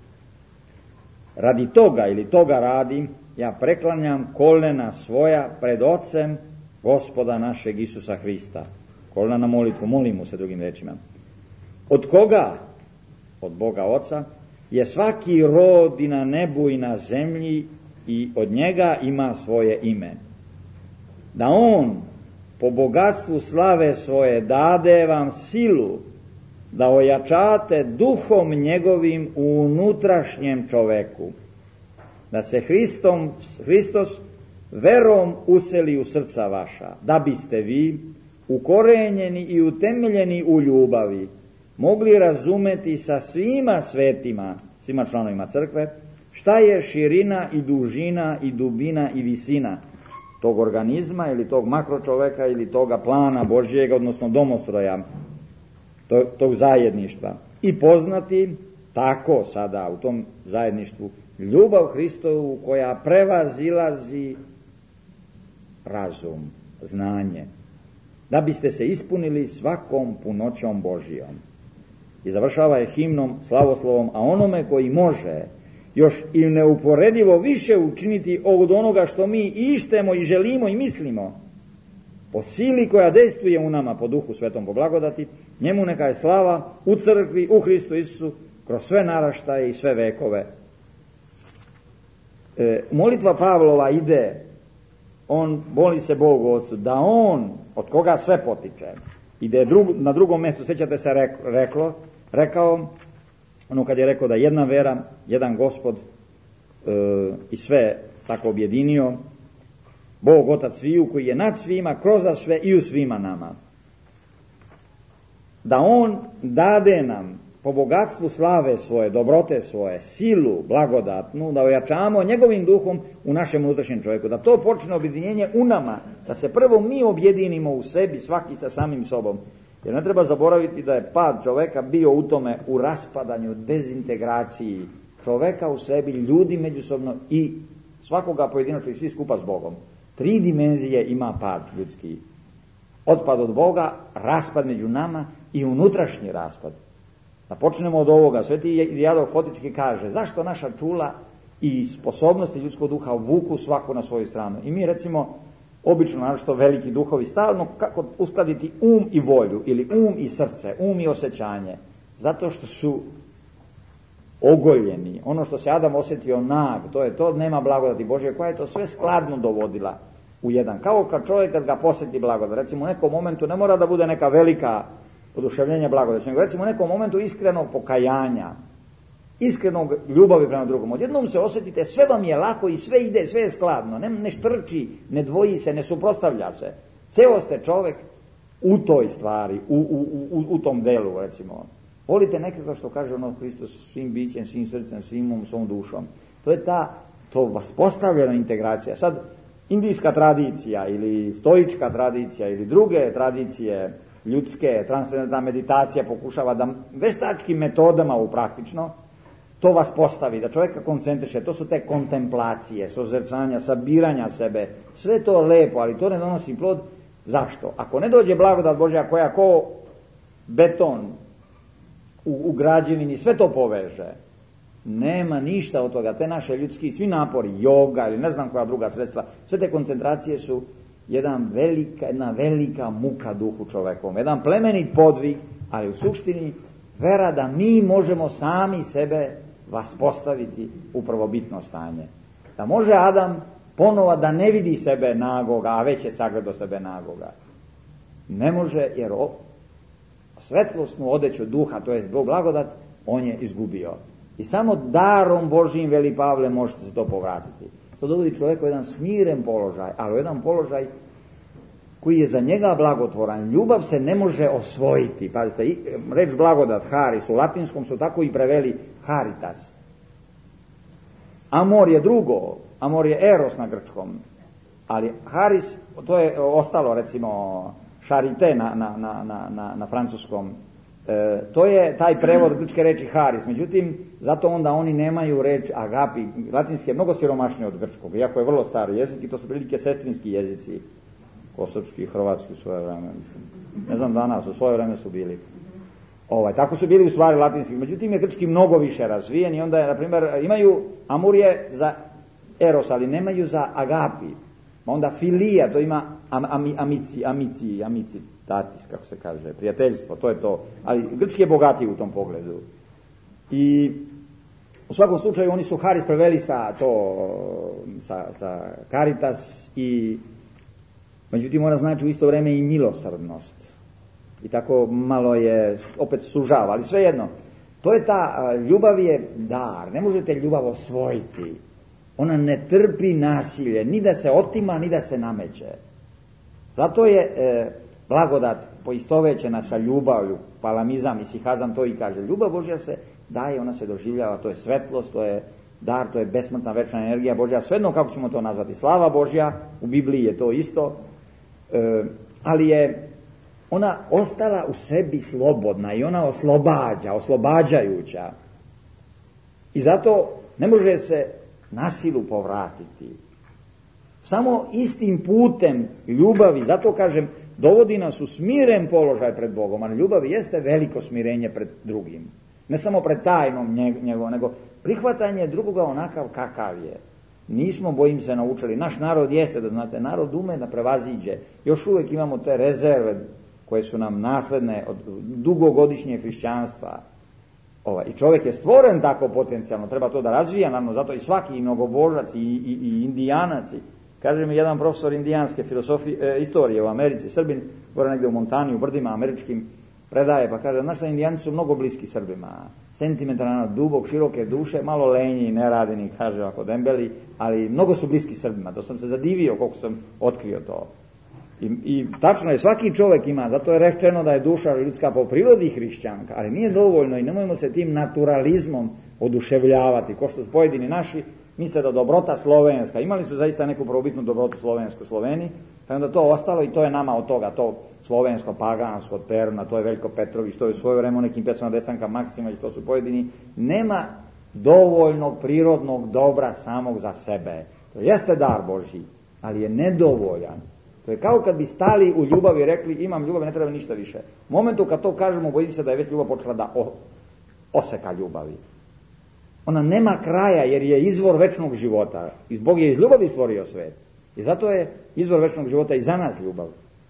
Radi toga ili toga radim, ja preklanjam kolena svoja pred Ocem Gospoda našeg Isusa Hrista. Kolena na molitvu, molimo se drugim rečima. Od koga? Od Boga Oca je svaki rod i na nebu i na zemlji i od njega ima svoje ime. Da on po bogatstvu slave svoje dade vam silu da ojačate duhom njegovim u unutrašnjem čoveku, da se Hristos verom useli u srca vaša, da biste vi ukorenjeni i utemeljeni u ljubavi mogli razumeti sa svima svetima, svima članovima crkve, šta je širina i dužina i dubina i visina tog organizma ili tog makročoveka ili toga plana Božjega, odnosno domostroja, tog zajedništva. I poznati tako sada u tom zajedništvu ljubav Hristovu koja prevazilazi razum, znanje, da biste se ispunili svakom punoćom Božijom. I završava je himnom, slavoslovom, a onome koji može još i neuporedivo više učiniti od onoga što mi ištemo i želimo i mislimo, po sili koja dejstvuje u nama po duhu svetom po blagodati, njemu neka je slava u crkvi, u Hristu Isusu, kroz sve naraštaje i sve vekove. Molitva Pavlova ide, on moli se Bogu Otcu, da on, od koga sve potiče, ide na drugom mjestu, sjećate se rekao, ono kad je rekao da jedna vera, jedan Gospod i sve tako objedinio, Bog Otac sviju koji je nad svima, kroz sve i u svima nama. Da on dade nam po bogatstvu slave svoje, dobrote svoje, silu blagodatnu, da ojačamo njegovim duhom u našem unutrašnjem čovjeku. Da to počne objedinjenje u nama, da se prvo mi objedinimo u sebi, svaki sa samim sobom. Jer ne treba zaboraviti da je pad čovjeka bio u tome, u raspadanju, dezintegraciji čovjeka u sebi, ljudi međusobno i svakoga pojedinačno i svi skupa s Bogom. 3 dimenzije ima pad ljudski. Otpad od Boga, raspad među nama i unutrašnji raspad. Da počnemo od ovoga. Sveti Dijadov Fotički kaže, zašto naša čula i sposobnosti ljudskog duha vuku svako na svoju stranu. I mi recimo, obično, naročito veliki duhovi, stalno kako uskladiti um i volju, ili um i srce, um i osjećanje. Zato što su ogoljeni. Ono što se Adam osjetio nag, to je to, nema blagodati Božje, koja je to sve skladno dovodila u jedan. Kao kad čovjek kad ga posjeti blagodat. Recimo u nekom momentu ne mora da bude neka velika oduševljenje blagodati, nego recimo u nekom momentu iskrenog pokajanja, iskrenog ljubavi prema drugom. Odjednom se osjetite, sve vam je lako i sve ide, sve je skladno, ne štrči, ne dvoji se, ne suprotstavlja se. Ceo ste čovjek u toj stvari, u tom delu, recimo. Volite nekako što kaže ono Hristos svim bićem, svim srcem, svim svom dušom. To je to vaspostavljena integracija. Sad, indijska tradicija ili stoička tradicija ili druge tradicije ljudske, transcendentalna meditacija pokušava da veštačkim metodama praktično to vas postavi, da čovjeka koncentriše. To su te kontemplacije, sozrcanja, sabiranja sebe. Sve to lepo, ali to ne donosi plod. Zašto? Ako ne dođe blagodat Božja koja ko beton u građevini sve to poveže, nema ništa od toga. Te naše ljudski, svi napori, joga ili ne znam koja druga sredstva, sve te koncentracije su jedna velika muka duhu čovekom, jedan plemenit podvig, ali u suštini vera da mi možemo sami sebe vaspostaviti u prvobitno stanje. Da može Adam ponova da ne vidi sebe nagoga, a već je sagledao sebe nagoga. Ne može, jer svetlosnu odeću duha, to je blagodat, on je izgubio. I samo darom Božijim, veli Pavle, može se to povratiti. To dovodi čovjeku jedan smiren položaj, ali jedan položaj koji je za njega blagotvoran. Ljubav se ne može osvojiti. Pazite, reč blagodat, haris, u latinskom su tako i preveli haritas. Amor je drugo, amor je eros na grčkom, ali haris, to je ostalo, recimo, charité na francuskom. To je taj prevod grčke reči haris. Međutim, zato onda oni nemaju reč agapi. Latinski je mnogo siromašniji od grčkog, iako je vrlo stari jezik i to su prilike sestrinski jezici. Kosovski i hrvatski u svoje vreme, mislim. Ne znam danas, u svoje vreme su bili. Tako su bili u stvari latinski. Međutim, je grčki mnogo više razvijen i onda je, na primjer, imaju amurije za eros, ali nemaju za agapi. Onda filija, to ima amicitatis, kako se kaže, prijateljstvo, to je to. Ali grčki je bogatiji u tom pogledu. I u svakom slučaju oni su haris preveli sa caritas i međutim ona znači u isto vrijeme i milosrdnost. I tako malo je, opet sužava, ali svejedno. To je ljubav je dar, ne možete ljubav osvojiti. Ona ne trpi nasilje, ni da se otima, ni da se nameće. Zato je blagodat poistovećena sa ljubavlju, palamizam i sihazam to i kaže. Ljubav Božja se daje, ona se doživljava, to je svetlost, to je dar, to je besmrtna večna energija Božja, svejedno kako ćemo to nazvati. Slava Božja, u Bibliji je to isto, ali je ona ostala u sebi slobodna i ona oslobađajuća. I zato ne može se na silu povratiti. Samo istim putem ljubavi, zato kažem, dovodi nas u smiren položaj pred Bogom, a ljubav jeste veliko smirenje pred drugim. Ne samo pred tajnom njegovom, nego prihvatanje drugoga onakav kakav je. Nismo, bojim se, naučili. Naš narod jeste, da znate, narod ume da prevaziđe. Još uvijek imamo te rezerve koje su nam nasledne od dugogodišnjeg hrišćanstva. I čovjek je stvoren tako potencijalno, treba to da razvija, naravno, zato i svaki mnogobožac i indijanac. Kaže mi jedan profesor indijanske istorije u Americi, Srbin, gore negdje u Montani, u brdima američkim, predaje, pa kaže, znaš da indijanici su mnogo bliski Srbima, sentimentalno, dubok, široke duše, malo lenji, neradini, kaže ovako, dembeli, ali mnogo su bliski Srbima, to sam se zadivio koliko sam otkrio to. I tačno je, svaki čovjek ima, zato je rečeno da je duša ljudska po prirodi hrišćanka, ali nije dovoljno i nemojmo se tim naturalizmom oduševljavati, ko što su pojedini naši misle da dobrota slovenska, imali su zaista neku prvobitnu dobrotu slovensku Sloveni, pa onda to ostalo i to je nama od toga, to slovensko, pagansko, od Peruna, to je Veljko Petrović, to je u svoje vreme u nekim pesama Desanka Maksimović, to su pojedini, nema dovoljnog prirodnog dobra samog za sebe. To jeste dar Božji, ali je nedovoljan. To je kao kad bi stali u ljubavi i rekli imam ljubav, ne treba ništa više. U momentu kad to kažemo, bojim se da je već ljubav počela da oseka ljubavi. Ona nema kraja jer je izvor večnog života. I Bog je iz ljubavi stvorio svet. I zato je izvor večnog života i za nas ljubav.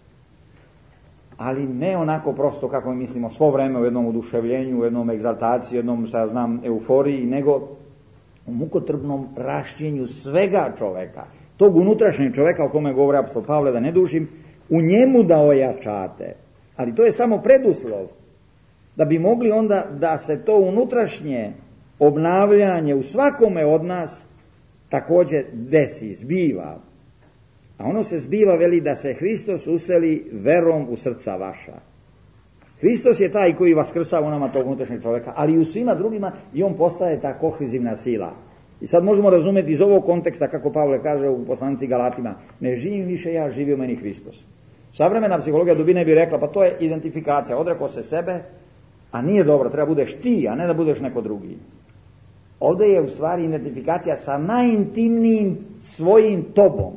Ali ne onako prosto kako mi mislimo svo vreme u jednom oduševljenju, u jednom egzaltaciji, u jednom, šta ja znam, euforiji, nego u mukotrpnom rašćenju svega čoveka. Tog unutrašnjeg čoveka o kome govori apostol Pavle, da ne dužim, u njemu da ojačate. Ali to je samo preduslov da bi mogli onda da se to unutrašnje obnavljanje u svakome od nas također desi, zbiva. A ono se zbiva, veli, da se Hristos useli verom u srca vaša. Hristos je taj koji vaskrsava u nama tog unutrašnjeg čoveka, ali i u svima drugima i on postaje ta kohezivna sila. I sad možemo razumjeti iz ovog konteksta, kako Pavle kaže u poslanici Galatima, ne živim više ja, živi u meni Hristos. Savremena psihologija dubine bi rekla, pa to je identifikacija, odrekao se sebe, a nije dobro, treba budeš ti, a ne da budeš neko drugi. Ovdje je u stvari identifikacija sa najintimnijim svojim tobom.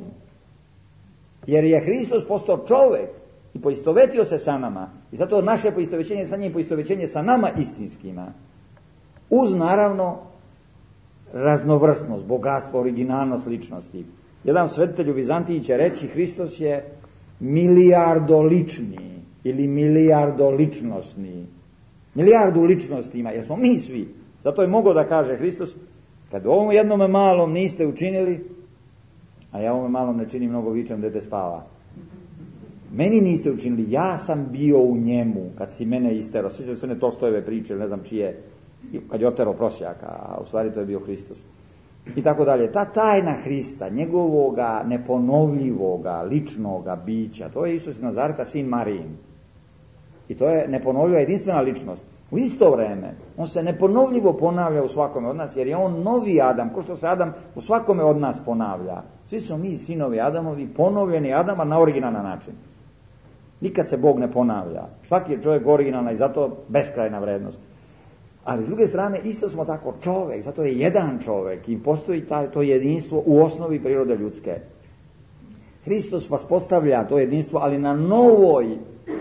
Jer je Hristos postao čovjek i poistovetio se sa nama. I zato naše poistovećenje sa njim, poistovećenje sa nama istinskima. Uz naravno raznovrsnost, bogatstvo, originalnost ličnosti. Jedan svetitelj u Vizantiji će reći Hristos je milijardolični ili milijardoličnostni. Milijardu ličnosti ima, jer smo mi svi. Zato je mogao da kaže Hristos, kad ovom jednome malom niste učinili, a ja ovome malom ne činim mnogo, vičem dete spava. Meni niste učinili, ja sam bio u njemu, kad si mene istero. Sjećam se one Tolstojeve priče, ne znam čije, kad je otero prosjaka, a u stvari to je bio Hristos. I tako dalje. Ta tajna Hrista, njegovoga neponovljivoga, ličnoga bića, to je Isus iz Nazareta, sin Marijin. I to je neponovljiva jedinstvena ličnost. U isto vreme, on se neponovljivo ponavlja u svakome od nas, jer je on novi Adam, ko što se Adam u svakome od nas ponavlja. Svi smo mi sinovi Adamovi, ponovljeni Adama na originalan način. Nikad se Bog ne ponavlja. Svaki je čovjek originalna i zato beskrajna vrednost. Ali s druge strane, isto smo tako čovjek, zato je jedan čovjek i postoji to jedinstvo u osnovi prirode ljudske. Hristos vas postavlja to jedinstvo, ali na novoj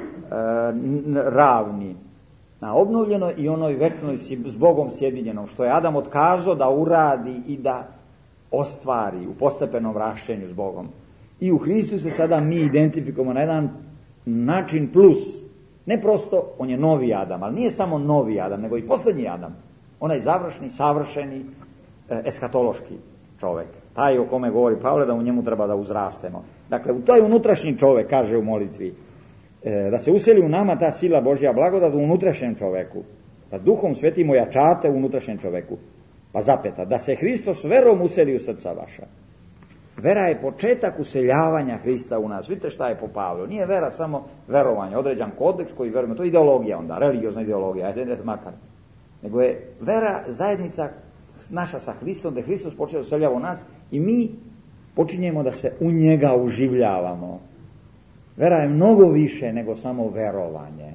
ravni, na obnovljenoj i onoj večnoj s Bogom sjedinjenom, što je Adam otkazao da uradi i da ostvari u postepenom rašćenju s Bogom. I u Hristu se sada mi identifikujemo na jedan način plus. Ne prosto, on je novi Adam, ali nije samo novi Adam, nego i posljednji Adam. Onaj završni, savršeni, eskatološki čovjek. Taj o kome govori Pavle, da u njemu treba da uzrastemo. Dakle, u taj unutrašnji čovjek, kaže u molitvi, da se useli u nama ta sila Božja blagodat u unutrašnjem čovjeku, da Duhom Svetim ojačate u unutrašnjem čovjeku, pa zapeta, da se Hristos verom useli u srca vaša. Vera je početak useljavanja Hrista u nas. Vidite šta je po Pavlu. Nije vera samo verovanje, određen kodeks koji verujemo. To je ideologija onda, religiozna ideologija, ajde makar. Nego je vera zajednica naša sa Hristom, da Hristos počeo da useljava u nas i mi počinjemo da se u njega uživljavamo. Vera je mnogo više nego samo verovanje.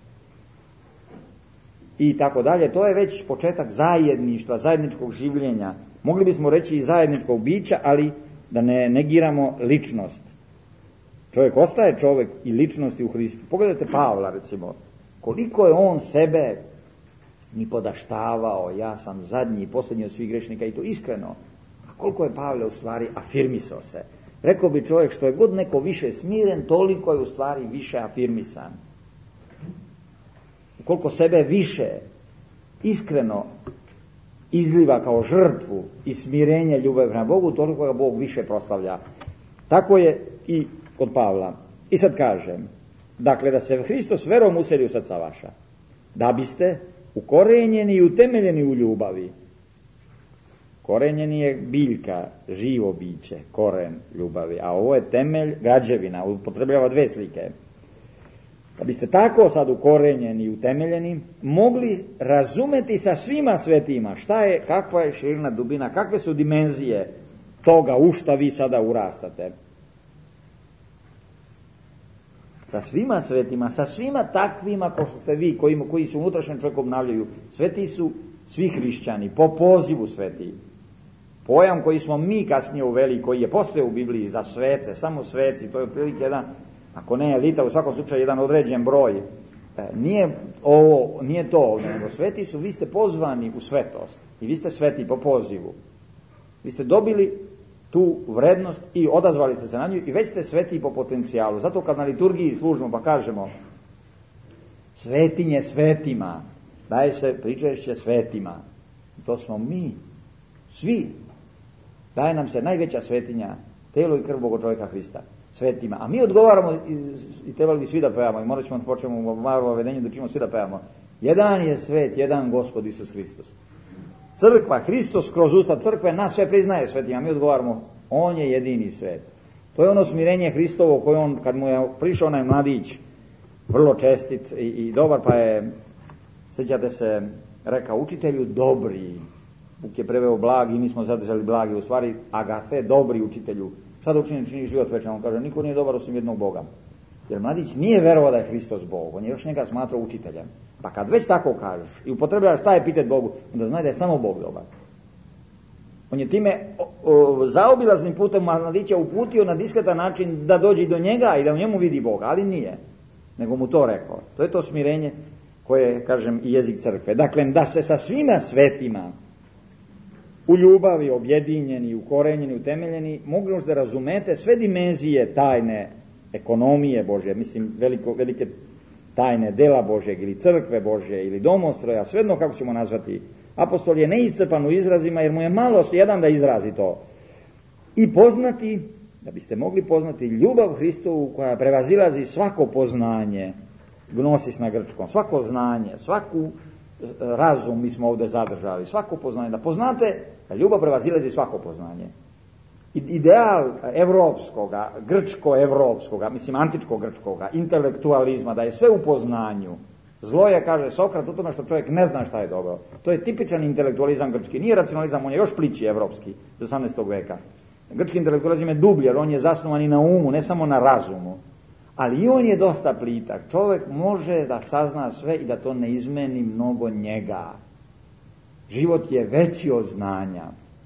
I tako dalje. To je već početak zajedništva, zajedničkog življenja. Mogli bismo reći i zajedničkog bića, ali da ne negiramo ličnost. Čovjek ostaje čovjek i ličnosti u Hristu. Pogledajte Pavla, recimo, koliko je on sebe ni podaštavao, ja sam zadnji i posljednji od svih grešnika, i to iskreno. A koliko je Pavle u stvari afirmisao se. Rekao bi čovjek, što je god neko više smiren, toliko je u stvari više afirmisan. Koliko sebe više iskreno izliva kao žrtvu i smirenje ljubavi prema Bogu, toliko ga Bog više proslavlja. Tako je i kod Pavla. I sad kažem, dakle, da se Hristos verom useli u srca vaša, da biste ukorenjeni i utemeljeni u ljubavi. Korenjeni je biljka, živo biće, koren ljubavi, a ovo je temelj, građevina, upotrebljava dve slike. Da biste tako sad ukorenjeni i utemeljeni mogli razumeti sa svima svetima šta je, kakva je širina, dubina, kakve su dimenzije toga u šta vi sada urastate. Sa svima svetima, sa svima takvima kao što ste vi, koji su unutrašnjem čovjeku obnavljaju. Sveti su svi hrišćani, po pozivu sveti. Pojam koji smo mi kasnije uveli, koji je postojao u Bibliji za svece, samo sveci, to je otprilike jedan, ako ne elita, u svakom slučaju jedan određen broj. Nije to, nego sveti su, vi ste pozvani u svetost i vi ste sveti po pozivu. Vi ste dobili tu vrednost i odazvali ste se na nju i već ste sveti po potencijalu. Zato kad na liturgiji služimo pa kažemo svetinje svetima, daje se pričešće svetima, to smo mi, svi. Daje nam se najveća svetinja, telo i krv Boga čovjeka Hrista, svetima. A mi odgovaramo i trebali bi svi da pevamo i morat ćemo da počnemo u Marovom vedenju da ćemo svi da pevamo. Jedan je svet, jedan Gospod Isus Hristos. Crkva, Hristos kroz usta crkve nas sve priznaje svetima, mi odgovaramo, on je jedini svet. To je ono smirenje Hristovo koje on, kad mu je prišao onaj mladić, vrlo čestit i dobar, pa je, sjećate se, rekao učitelju dobri, Buk je preveo blagi i mi smo zadržali blagi, u stvari agafe, dobri učitelju. Šta da učini, čini život večan? On kaže, niko nije dobar osim jednog Boga. Jer mladić nije verovao da je Hristos Bog, on je još njega smatrao učiteljem. Pa kad već tako kažeš i upotrebljaš taj epitet Bogu, onda znaj da je samo Bog dobar. On je time zaobilaznim putem mladića uputio na diskretan način da dođe do njega i da u njemu vidi Boga, ali nije, nego mu to rekao. To je to smirenje koje, kažem, i jezik crkve. Dakle, da se sa svima svetima u ljubavi objedinjeni, ukorenjeni, utemeljeni, mogu da razumete sve dimenzije tajne ekonomije Božje, mislim velike tajne dela Božjeg ili crkve Božje ili domostroja, svejedno kako ćemo nazvati. Apostol je neiscrpan u izrazima jer mu je malo jedan da izrazi to. I poznati, da biste mogli poznati ljubav Hristovu koja prevazilazi svako poznanje, gnosis na grčkom, svako znanje, svaku razum mi smo ovdje zadržali, svako poznanje, da poznate da ljubav prevazilazi svako poznanje. Ideal evropskoga, grčko-evropskoga, mislim antičko-grčkoga, intelektualizma, da je sve u poznanju. Zlo je, kaže Sokrat, u tome što čovjek ne zna šta je dobro. To je tipičan intelektualizam grčki, nije racionalizam, on je još plići evropski, do 18. veka. Grčki intelektualizam je dublji, jer on je zasnovan i na umu, ne samo na razumu. Ali i on je dosta plitak. Čovjek može da sazna sve i da to ne izmeni mnogo njega. Život je veći od znanja.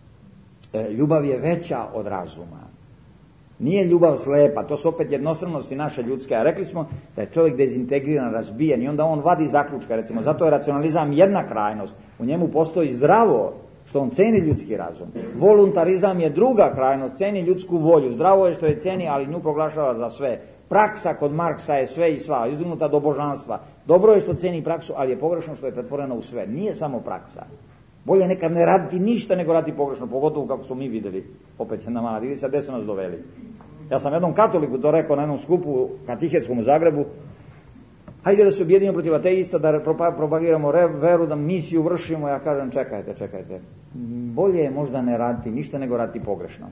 Ljubav je veća od razuma. Nije ljubav slepa, to su opet jednostranosti naše ljudske, a rekli smo da je čovjek dezintegriran, razbijen i onda on vadi zaključka, recimo, zato je racionalizam jedna krajnost, u njemu postoji zdravo, što on ceni ljudski razum. Voluntarizam je druga krajnost, ceni ljudsku volju, zdravo je što je ceni, ali nju proglašava za sve. Praksa kod Marksa je sve i sva, izdignuta do božanstva. Dobro je što ceni praksu, ali je pogrešno što je pretvorena u sve. Nije samo praksa. Bolje nekad ne raditi ništa nego raditi pogrešno, pogotovo kako smo mi vidjeli, opet jedna mala divica, gdje su nas doveli. Ja sam jednom katoliku to rekao na jednom skupu katihetskom u Zagrebu, hajde da se objedinimo protiv ateista, da propagiramo veru, da misiju vršimo. Ja kažem, čekajte, bolje je možda ne raditi ništa nego raditi pogrešno.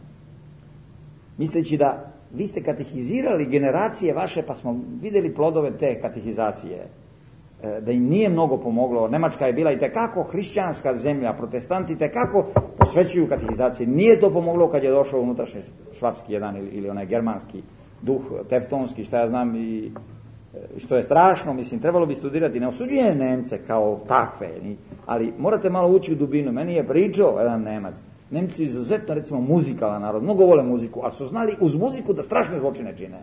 Misleći da vi ste katehizirali generacije vaše, pa smo vidjeli plodove te katehizacije, da im nije mnogo pomoglo. Nemačka je bila i tekako hrišćanska zemlja, protestanti tekako posvećuju katehizaciji. Nije to pomoglo kad je došao unutrašnji švapski jedan ili onaj germanski duh, teftonski, šta ja znam, i što je strašno, mislim, trebalo bi studirati. Ne osuđujem Nemce kao takve, ali morate malo ući u dubinu. Meni je pričao jedan Nemac. Nemci su izuzetno, recimo, muzikalan narod, mnogo vole muziku, a su znali uz muziku da strašne zločine čine.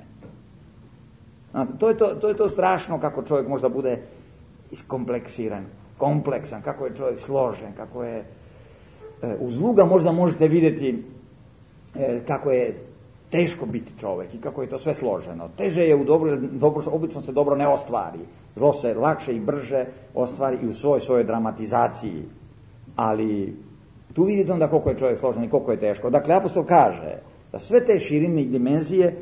To je to strašno kako čovjek možda bude iskompleksiran, kompleksan, kako je čovjek složen, kako je... U zlu ga možda možete vidjeti kako je teško biti čovjek i kako je to sve složeno. Teže je u dobro, obično se dobro ne ostvari. Zlo se lakše i brže ostvari i u svojoj dramatizaciji. Ali tu vidite onda koliko je čovjek složen i koliko je teško. Dakle, apostol kaže da sve te širine i dimenzije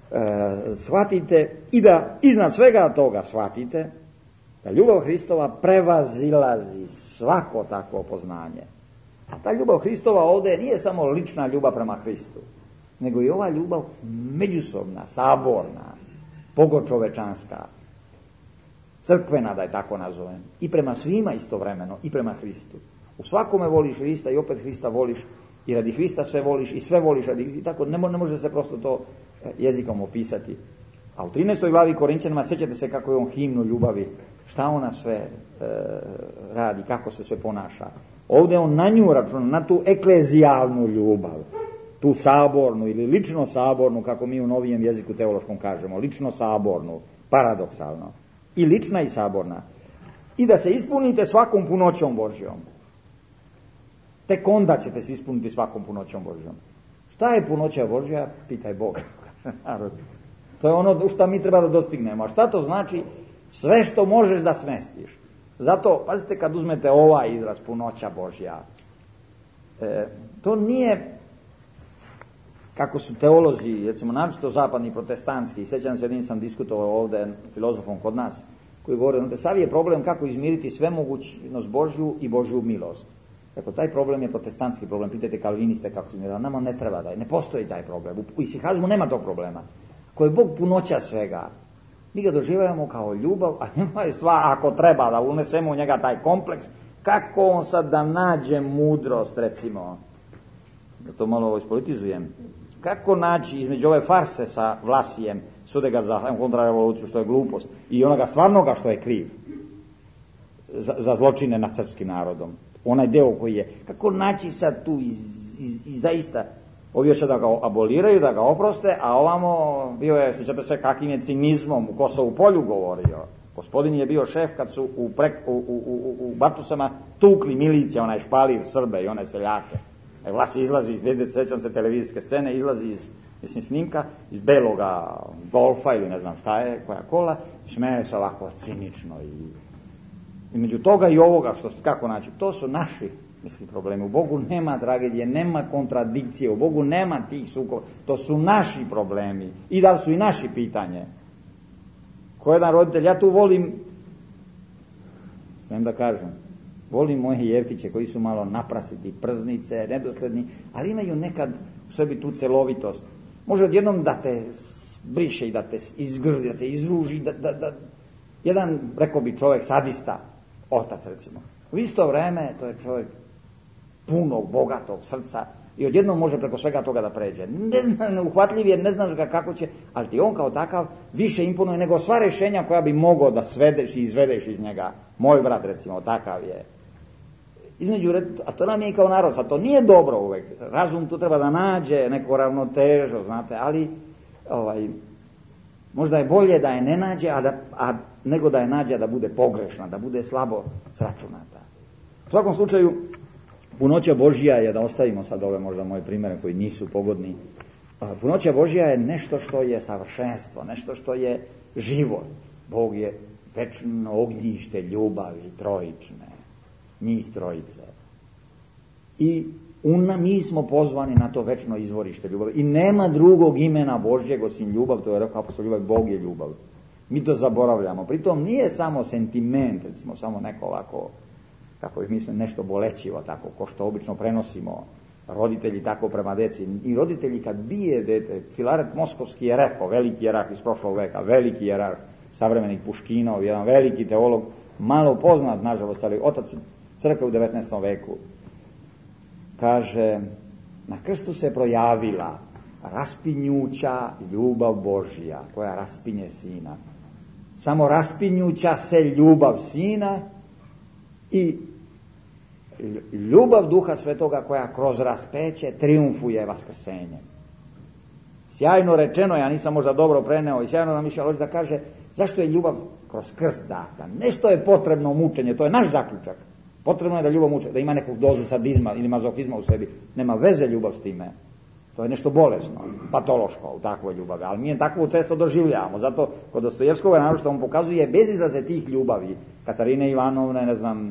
shvatite i da iznad svega toga shvatite da ljubav Hristova prevazilazi svako takvo poznanje. A ta ljubav Hristova ovdje nije samo lična ljubav prema Hristu, nego i ova ljubav međusobna, saborna, pogočovečanska, crkvena, da je tako nazovem, i prema svima istovremeno, i prema Hristu. U svakome voliš Hrista i opet Hrista voliš i radi Hrista sve voliš i sve voliš radi Hrista. Tako ne može se prosto to jezikom opisati. A u 13. glavi Korinćanima sjećate se kako je on himnu ljubavi, šta ona sve radi, kako se sve ponaša. Ovdje on na nju računa, na tu eklezijalnu ljubav, tu sabornu ili lično sabornu, kako mi u novijem jeziku teološkom kažemo, lično sabornu, paradoksalno, i lična i saborna. I da se ispunite svakom punoćom Božjom. Tek onda ćete se ispuniti svakom punoćom Božjom. Šta je punoća Božja? Pitaj Boga. To je ono u što mi treba da dostignemo. A šta to znači? Sve što možeš da smestiš. Zato, pazite, kad uzmete ovaj izraz punoća Božja, to nije, kako su teolozi, recimo naročito zapadni protestantski, sjećam se, jedin sam diskutovao ovdje filozofom kod nas, koji govore, sad je problem kako izmiriti svemogućnost Božju i Božju milost. Dakle, taj problem je protestantski problem. Pitajte kalviniste kako se mira. Nama ne treba ne postoji taj problem. U isihazmu nema tog problema. Ko je Bog punoća svega, mi ga doživljavamo kao ljubav, a nema je stvar, ako treba da unesemo u njega taj kompleks, kako on sad da nađe mudrost, recimo, da to malo ispolitizujem, kako naći između ove farse sa Vlasijem, sude ga za kontrarevoluciju, što je glupost, i onoga stvarnoga što je kriv za zločine nad srpskim narodom, onaj deo koji je, kako naći sad tu i zaista, ovi će da ga aboliraju, da ga oproste, a ovamo bio je, sjećate se kakvim je cinizmom u Kosovu polju govorio. Gospodin je bio šef kad su u Batusama tukli milicija, onaj špalir Srbe i one seljake. Vlas izlazi iz, vidite, sjećam se televizijske scene, izlazi iz, snimka, iz beloga Golfa ili ne znam šta je, koja kola, i smeje se ovako cinično i među toga i ovoga, kako naći, to su naši problemi. U Bogu nema tragedije, nema kontradikcije, u Bogu nema tih sukoba, to su naši problemi i da su i naši pitanje. Ko jedan roditelj, ja tu volim, smijem da kažem, volim moje jeftiće koji su malo naprasiti, prznice, nedosledni, ali imaju nekad u sebi tu celovitost. Može odjednom da te briše i da te izgrdi, da te izruži, da jedan, rekao bi čovjek, sadista, otac recimo. U isto vreme to je čovjek punog, bogatog srca i odjednom može preko svega toga da pređe. Neuhvatljiv je, ne znaš ga kako će, ali ti on kao takav više imponuje nego sva rješenja koja bi mogao da svedeš i izvedeš iz njega. Moj brat recimo, takav je. A to nam je i kao narod, sad to nije dobro uvek. Razum tu treba da nađe neko ravnotežu, znate, ali možda je bolje da je ne nađe, nego da je nađe, a da bude pogrešna, da bude slabo sračunata. U svakom slučaju, punoća Božja je, da ostavimo sad ove možda moje primjere koji nisu pogodni, punoća Božja je nešto što je savršenstvo, nešto što je život. Bog je večno ognjište ljubavi trojične, njih trojice. I mi smo pozvani na to večno izvorište ljubavi. I nema drugog imena Božjeg osim ljubav, to je rekao apostol ljubav, Bog je ljubav. Mi to zaboravljamo. Pritom nije samo sentiment, recimo samo neko ovako, kako bih mislim, nešto bolećivo, tako, ko što obično prenosimo roditelji tako prema deci. I roditelji kad bije dete, Filaret Moskovski je rekao, veliki jerarh iz prošlog veka, veliki jerarh savremenih Puškinov, jedan veliki teolog, malo poznat, nažalost, ali otac crkve u 19. veku, kaže, na krstu se projavila raspinjuća ljubav Božja, koja raspinje sina. Samo raspinjuća se ljubav sina i ljubav Duha Svetoga koja kroz raspeće triumfuje vaskrsenjem. Sjajno rečeno, ja nisam možda dobro preneo i sjajno nam išao da kaže zašto je ljubav kroz krst data. Nešto je potrebno mučenje, to je naš zaključak. Potrebno je da ljubav muče, da ima nekog dozu sadizma ili mazohizma u sebi. Nema veze ljubav s time. To je nešto bolesno, patološko u takvoj ljubavi, ali mi je takvu često doživljavamo. Zato kod Dostojevskog naročito on pokazuje bezizlaze tih ljubavi, Katarine Ivanovne, ne znam,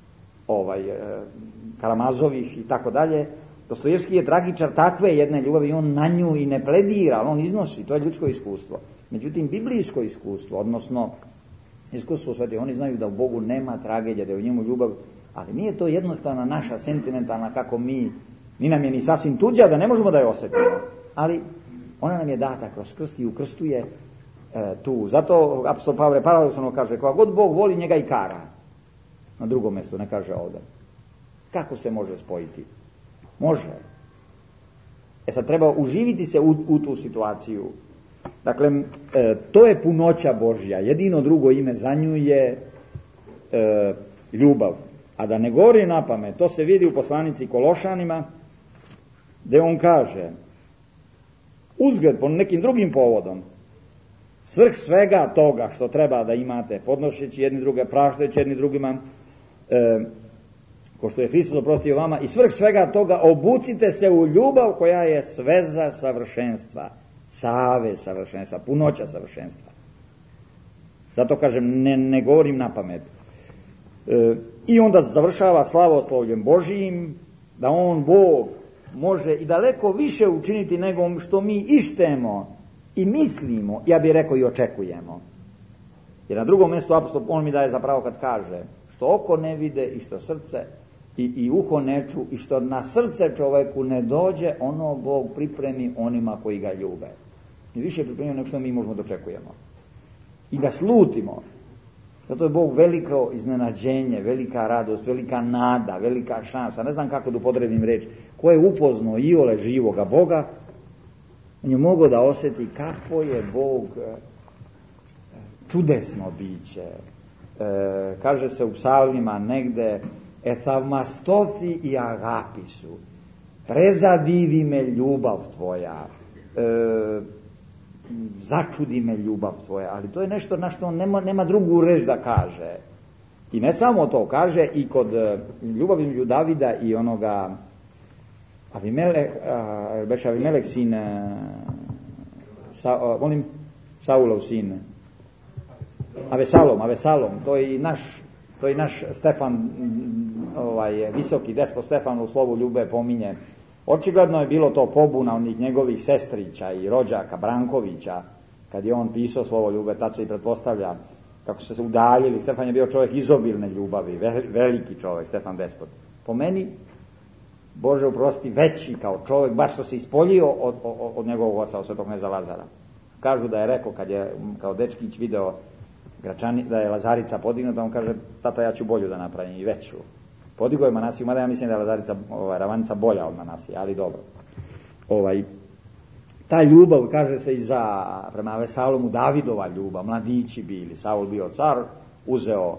Karamazovih i tako dalje. Dostojevski je tragičar takve jedne ljubavi i on na nju i ne pledira, ali on iznosi, to je ljudsko iskustvo. Međutim, biblijsko iskustvo, odnosno iskustvo sveti, oni znaju da u Bogu nema tragedije, da je u njemu ljubav, ali nije to jednostavno naša sentimentalna kako mi, ni nam je ni sasvim tuđa da ne možemo da je osjetimo, ali ona nam je data kroz krst i u krstu je tu. Zato apostol Pavle paradoksalno kaže, koga god Bog voli, njega i kara. Na drugom mjestu, ne kaže ovdje. Kako se može spojiti? Može. Sad treba uživiti se u tu situaciju. Dakle, to je punoća Božja. Jedino drugo ime za nju je ljubav. A da ne govori na pamet, to se vidi u poslanici Kološanima, gdje on kaže, uzgled po nekim drugim povodom, svrh svega toga što treba da imate, podnošeći jedni druge, praštajući jedni drugima, ko što je Hristos oprostio vama, i svrh svega toga obucite se u ljubav koja je sveza savršenstva, savez savršenstva, punoća savršenstva. Zato kažem, ne govorim na pamet. I onda završava slavoslovljem Božijim, da on, Bog, može i daleko više učiniti nego što mi ištemo i mislimo, ja bih rekao i očekujemo. Jer na drugom mjestu apostol, on mi daje zapravo kad kaže, što oko ne vide i što srce i uho ne ču i što na srce čoveku ne dođe, ono Bog pripremi onima koji ga ljube. I više pripremio nego što mi možemo da očekujemo. I ga slutimo. Zato je Bog veliko iznenađenje, velika radost, velika nada, velika šansa. Ne znam kako da upotrebim reč. Ko je upoznao iole živoga Boga, on je mogao da osjeti kako je Bog čudesno biće. Kaže se u psalmima negde, ethavmastoti i agapisu, prezadivi me ljubav tvoja, začudi me ljubav tvoja, ali to je nešto na što on nema drugu reč da kaže. I ne samo to, kaže i kod ljubavi između Davida i onoga Avimelek sin Saulov sin Avesalom, to je i naš Stefan, visoki despot Stefan u slovu ljube pominje. Očigledno je bilo to pobuna onih njegovih sestrića i rođaka Brankovića, kad je on pisao slovo ljube, tad se i pretpostavlja kako su se udaljili. Stefan je bio čovjek izobilne ljubavi, veliki čovjek, Stefan despot. Po meni, Bože oprosti, veći kao čovjek, baš što se ispoljio od njegovog oca, od svetog kneza Lazara. Kažu da je rekao, kad je kao dečkić video da je Lazarica podignuta, on kaže, tata, ja ću bolju da napravim i veću. Podigao je Manasiju, mada ja mislim da je Lazarica, Ravanica bolja od Manasije, ali dobro. Ta ljubav, kaže se i prema Avesalomu, Davidova ljubav, mladići bili, Saul bio car, uzeo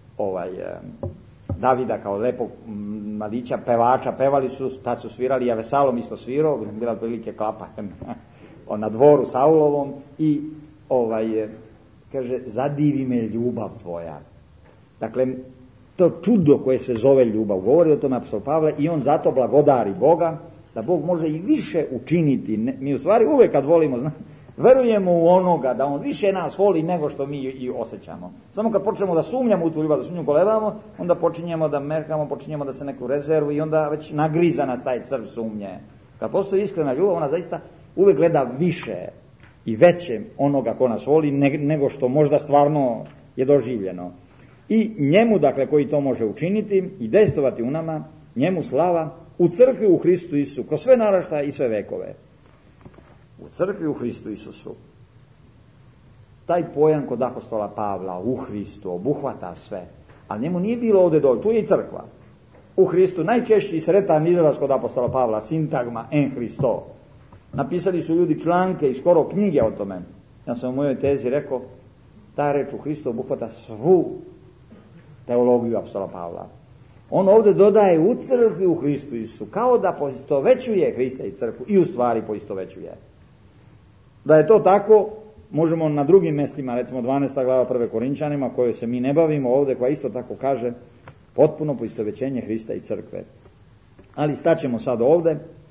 Davida kao lepog mladića, pevača, pevali su, tad su svirali, i Avesalom isto svirao, bila otprilike klapa na dvoru Saulovom i kaže, zadivi me ljubav tvoja. Dakle, to čudo koje se zove ljubav, govori o tome apostol Pavle i on zato blagodari Boga, da Bog može i više učiniti. Mi u stvari uvijek kad volimo, verujemo u onoga, da on više nas voli nego što mi i osjećamo. Samo kad počnemo da sumnjamo u tu ljubav, da sumnju kolebamo, onda počinjemo da merkamo, počinjemo da se neku rezervu i onda već nagriza nas taj crv sumnje. Kad postoji iskrena ljubav, ona zaista uvijek gleda više i veće onoga ko nas voli nego što možda stvarno je doživljeno. I njemu, dakle, koji to može učiniti i dejstvovati u nama, njemu slava u crkvi u Hristu Isusu, kroz sve naraštaje i sve vekove. U crkvi u Hristu Isusu. Taj pojam kod apostola Pavla u Hristu obuhvata sve, ali njemu nije bilo ovdje dovoljno, tu je i crkva. U Hristu najčešći sretan izraz kod apostola Pavla, sintagma en Hristo. Napisali su ljudi članke i skoro knjige o tome. Ja sam u mojoj tezi rekao, ta reč u Hristu obuhvata svu teologiju apostola Pavla. On ovdje dodaje u crkvi u Hristu Isusu, kao da poistovećuje Hrista i crkvu i u stvari poistovećuje. Da je to tako, možemo na drugim mjestima, recimo 12. glava 1. Korinčanima, kojoj se mi ne bavimo ovdje, koja isto tako kaže potpuno poistovećenje Hrista i crkve. Ali staćemo sad ovdje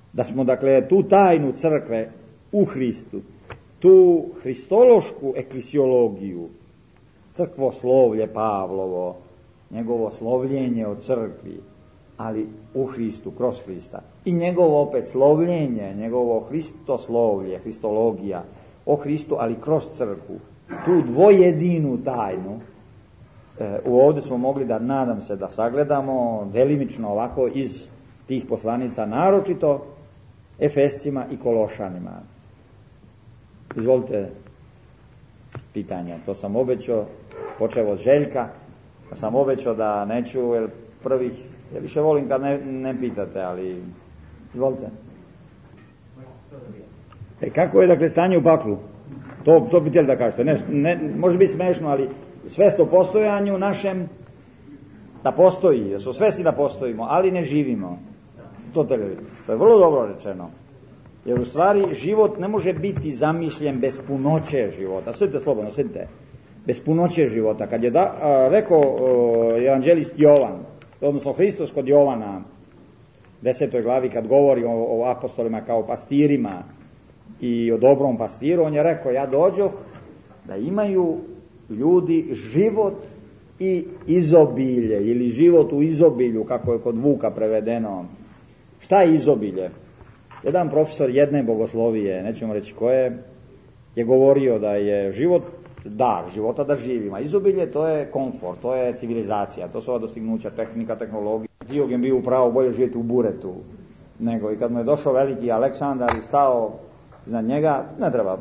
Da smo, dakle, tu tajnu crkve u Hristu, tu hristološku eklesiologiju, crkvoslovlje Pavlovo, njegovo slovljenje o crkvi, ali u Hristu, kroz Hrista, i njegovo opet slovljenje, njegovo hristoslovlje, hristologija o Hristu, ali kroz crkvu, tu dvojedinu tajnu, ovdje smo mogli da, nadam se, da sagledamo delimično ovako iz tih poslanica, naročito Efescima i Kološanima. Izvolite pitanja, to sam obećao, počeo od Željka, pa sam obećao da neću, jer prvih, ja više volim kad ne pitate, ali izvolite. Kako je, dakle, stanje u paklu? To bi htjeli da kažete. Može biti smešno, ali svest o postojanju našem, da postoji, da su svesni da postojimo, ali ne živimo. To je vrlo dobro rečeno. Jer u stvari život ne može biti zamišljen bez punoće života. Sjedite slobodno, sjedite. Bez punoće života. Kad je rekao evanđelist Jovan, odnosno Hristos kod Jovana, 10. glavi, kad govori o apostolima kao pastirima i o dobrom pastiru, on je rekao, ja dođoh da imaju ljudi život i izobilje, ili život u izobilju, kako je kod Vuka prevedeno. Šta je izobilje? Jedan profesor jedne bogoslovije, nećemo reći koje, je govorio da je život dar života da živimo. A izobilje, to je komfort, to je civilizacija, to su ova dostignuća, tehnika, tehnologija. Diogen bio upravo bolje živjeti u buretu nego, i kad mu je došao veliki Aleksandar i stao iznad njega, ne treba.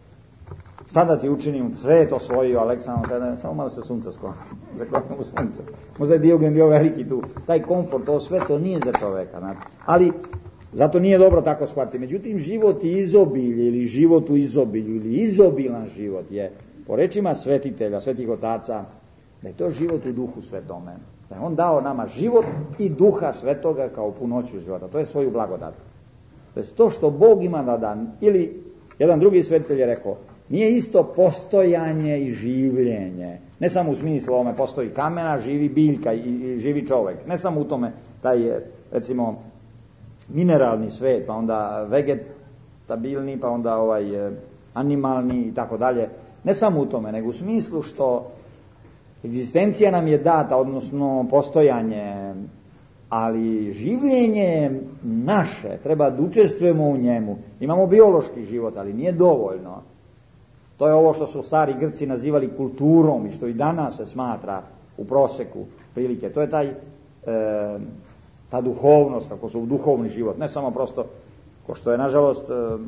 Šta da ti učinim, sve je to osvojio Aleksandar, samo malo se sunca skloni, zaklonimo u sunce. Možda je Diogen bio veliki tu. Taj komfort, to sve to nije za čoveka, znači. Ali zato nije dobro tako shvatiti. Međutim, život i izobilje, ili život u izobilju, ili izobilan život je, po rečima svetitelja, svetih otaca, da je to život u duhu svetome. Da je on dao nama život i duha svetoga kao punoću života. To je svoju blagodat. To je to što Bog ima da da. Ili jedan drugi svetitelj je rekao, nije isto postojanje i življenje. Ne samo u smislu ovome postoji kamena, živi biljka i živi čovjek. Ne samo u tome taj, recimo, mineralni svet, pa onda vegetabilni, pa onda animalni i tako dalje. Ne samo u tome, nego u smislu što egzistencija nam je data, odnosno postojanje, ali življenje naše, treba da učestvujemo u njemu. Imamo biološki život, ali nije dovoljno. To je ovo što su stari Grci nazivali kulturom i što i danas se smatra u proseku prilike. To je ta duhovnost, kako su duhovni život, ne samo prosto, ko što je nažalost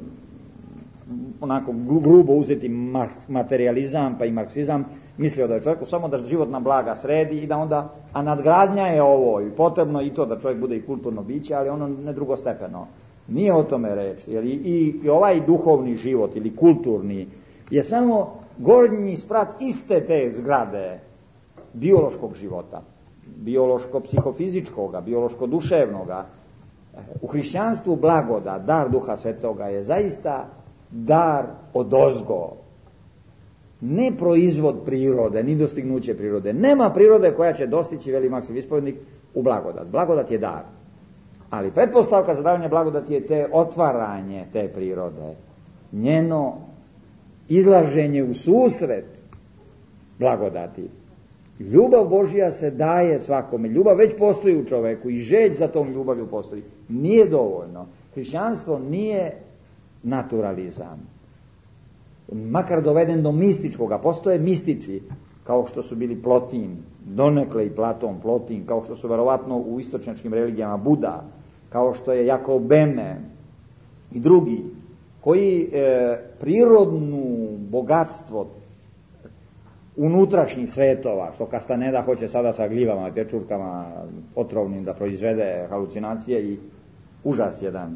onako grubo uzeti materializam pa i marksizam, mislio da je čovjeku samo da životna blaga sredi i da onda, a nadgradnja je ovo i potrebno i to da čovjek bude i kulturno biće, ali ono ne drugostepeno. Nije o tome reč, jer i ovaj duhovni život ili kulturni je samo gornji sprat iste te zgrade biološkog života, biološko-psihofizičkoga, biološko-duševnoga. U hrišćanstvu blagodat, dar Duha Svetoga je zaista dar odozgo, ne proizvod prirode, ni dostignuće prirode. Nema prirode koja će dostići, veli Maksim Ispovjednik, u blagodat. Blagodat je dar. Ali pretpostavka za davanje blagodati je te otvaranje te prirode, njeno izlaženje u susret blagodati. Ljubav Božja se daje svakome. Ljubav već postoji u čoveku i želj za tom ljubavlju postoji. Nije dovoljno. Hrišćanstvo nije naturalizam. Makar doveden do mističkoga. Postoje mistici, kao što su bili Plotin, donekle i Platon, Plotin, kao što su verovatno u istočnjačkim religijama Buda, kao što je Jakov Beme i drugi, koji prirodnu bogatstvo unutrašnjih svetova, što Kastaneda hoće sada sa gljivama i pečurkama otrovnim da proizvede halucinacije i užas jedan.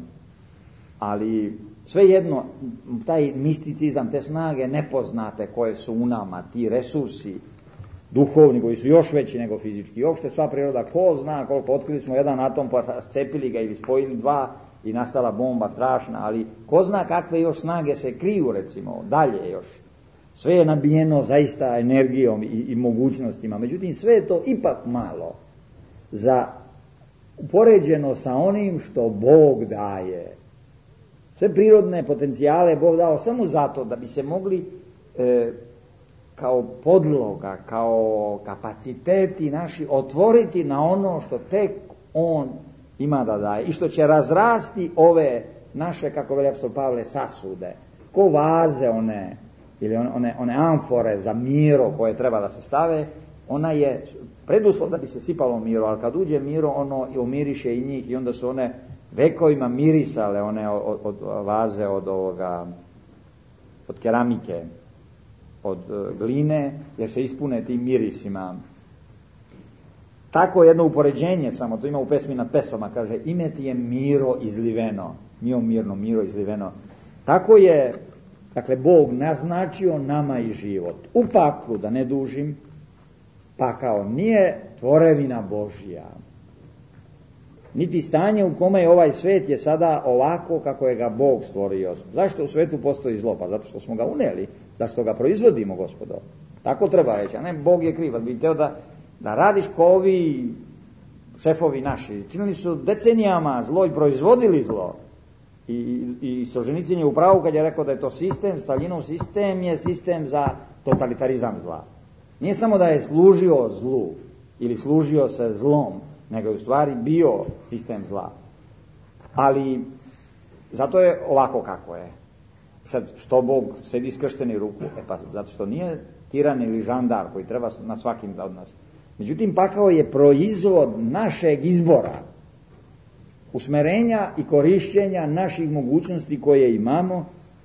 Ali svejedno, taj misticizam, te snage nepoznate koje su u nama, ti resursi duhovni koji su još veći nego fizički, uopšte sva priroda, ko zna koliko, otkrili smo jedan atom pa scepili ga ili spojili dva i nastala bomba strašna, ali ko zna kakve još snage se kriju, recimo, dalje još. Sve je nabijeno zaista energijom i mogućnostima, međutim sve je to ipak malo za upoređeno sa onim što Bog daje. Sve prirodne potencijale Bog dao samo zato da bi se mogli kao podloga, kao kapaciteti naši otvoriti na ono što tek On ima da daje i što će razrasti ove naše, kako veli apostol Pavle, sasude, ko vaze one ili one amfore za miro koje treba da se stave. Ona je preduslov da bi se sipalo miro, ali kad uđe miro, ono umiriše i njih i onda su one vekovima mirisale, one od vaze, od keramike, od gline, jer se ispune tim mirisima. Tako jedno upoređenje, samo to ima u pesmi nad pesmama, kaže, ime ti je miro izliveno, miro izliveno. Tako je, dakle, Bog naznačio nama i život. U paklu, da ne dužim, pakao nije tvorevina Božja. Niti stanje u kome je ovaj svet je sada ovako kako je ga Bog stvorio. Zašto u svetu postoji zlo? Pa zato što smo ga uneli, da što ga proizvodimo, gospodo. Tako treba reći, a ne Bog je kriv. Bi teo da radiš ko ovi šefovi naši. Činili su decenijama zlo i proizvodili zlo. I Solženicin je u pravu kad je rekao da je to sistem, Staljinov sistem je sistem za totalitarizam zla. Nije samo da je služio zlu ili služio se zlom, nego je u stvari bio sistem zla. Ali zato je ovako kako je. Sad, što Bog sedi skršteni ruku? Pa zato što nije tiran ili žandar koji treba na svakim od nas. Međutim, pakao je proizvod našeg izbora, usmerenja i korišćenja naših mogućnosti koje imamo.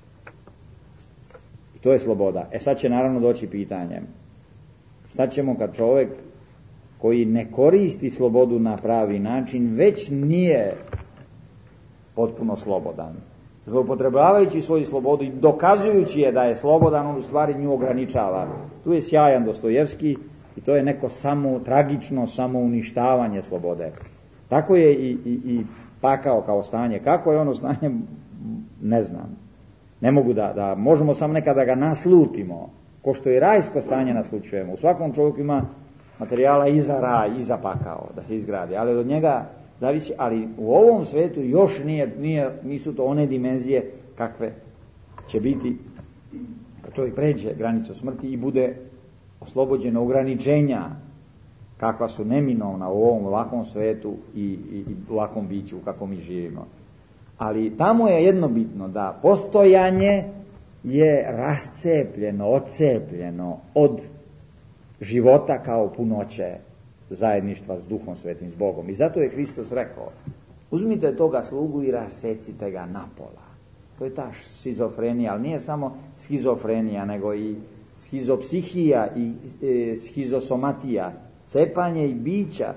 I to je sloboda. Sad će naravno doći pitanje. Šta ćemo kad čovjek koji ne koristi slobodu na pravi način, već nije potpuno slobodan? Zloupotrebljavajući svoju slobodu i dokazujući je da je slobodan, on u stvari nju ograničava. Tu je sjajan Dostojevski i to je neko tragično samouništavanje slobode. Tako je i pakao kao stanje. Kako je ono stanje, ne znam. Ne mogu da možemo samo nekada ga naslutimo. Ko što i rajsko stanje naslučujemo. U svakom čovjeku ima materijala i za raj, i za pakao, da se izgradi. Ali od njega zavisi, ali u ovom svetu još nisu to one dimenzije kakve će biti kad čovjek pređe granicu smrti i bude oslobođen ograničenja kakva su neminovna u ovom ovakvom svetu i u ovakvom biću u kakvom mi živimo. Ali tamo je jedno bitno, da postojanje je rascepljeno, odcepljeno od života kao punoće zajedništva s Duhom Svetim, s Bogom. I zato je Hristos rekao, uzmite toga slugu i rasecite ga napola. To je ta šizofrenija, ali nije samo schizofrenija, nego i schizopsihija i schizosomatija, cepanje i bića,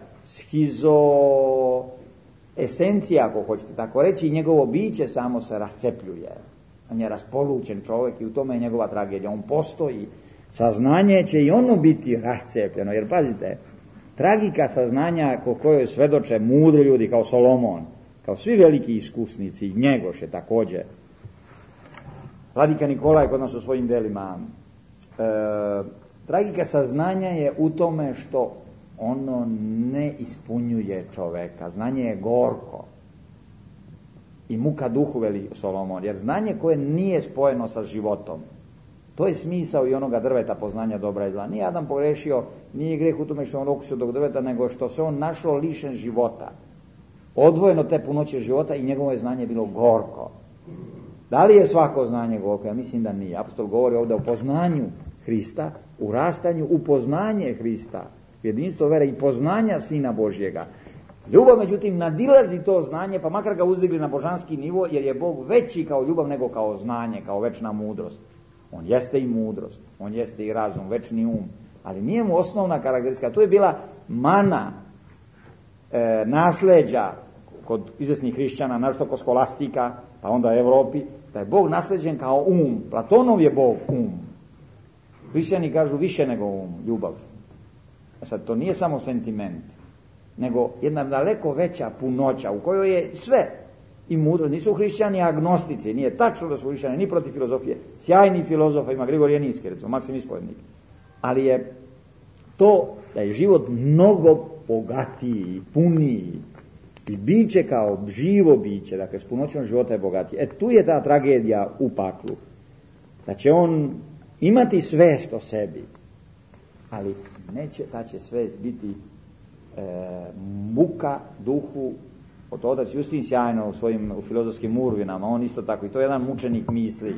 esencija, ako hoćete tako reći, i njegovo biće samo se rascepljuje. On je raspolućen čovjek i u tome je njegova tragedija. On postoji, saznanje će i ono biti rascepljeno, jer pazite, tragika saznanja o kojoj svedoče mudri ljudi kao Solomon, kao svi veliki iskusnici, Njegoše također. Vladika Nikolaj kod nas u svojim delima. Tragika saznanja je u tome što ono ne ispunjuje čoveka. Znanje je gorko. I muka duhu, veli Solomon, jer znanje koje nije spojeno sa životom, to je smisao i onoga drveta poznanja dobra i zla. Nije Adam pogrešio, nije greh u tome što on okusio dok drveta, nego što se on našao lišen života. Odvojeno te punoće života i njegovo je znanje bilo gorko. Da li je svako znanje gorko? Ja mislim da nije. Apostol govori ovdje o poznanju Hrista, u rastanju u poznanje Hrista, jedinstvo vere i poznanja Sina Božjega. Ljubav, međutim, nadilazi to znanje, pa makar ga uzdigli na božanski nivo, jer je Bog veći kao ljubav nego kao znanje, kao večna mudrost. On jeste i mudrost, on jeste i razum, večni um, ali nije mu osnovna karakteristika. To je bila mana nasleđa kod izvesnih hrišćana, našto kod skolastika, pa onda Evropi, da je Bog nasleđen kao um. Platonov je Bog um. Hrišćani kažu više nego um, ljubav. Sad, to nije samo sentiment, nego jedna daleko veća punoća u kojoj je sve i mudro. Nisu hrišćani agnostici, nije tačno da su hrišćani ni protiv filozofije. Sjajni filozofa ima Grigorije Ninski, recimo Maksim Ispovjednik. Ali je to da je život mnogo bogatiji, puniji I biće kao živo biće, dakle, s punoćom života je bogatije. Tu je ta tragedija u paklu. Da će on imati svest o sebi, ali ta će svest biti muka duhu. Od otac Justin sjajno u filozofskim urvinama, on isto tako, i to je jedan mučenik misli.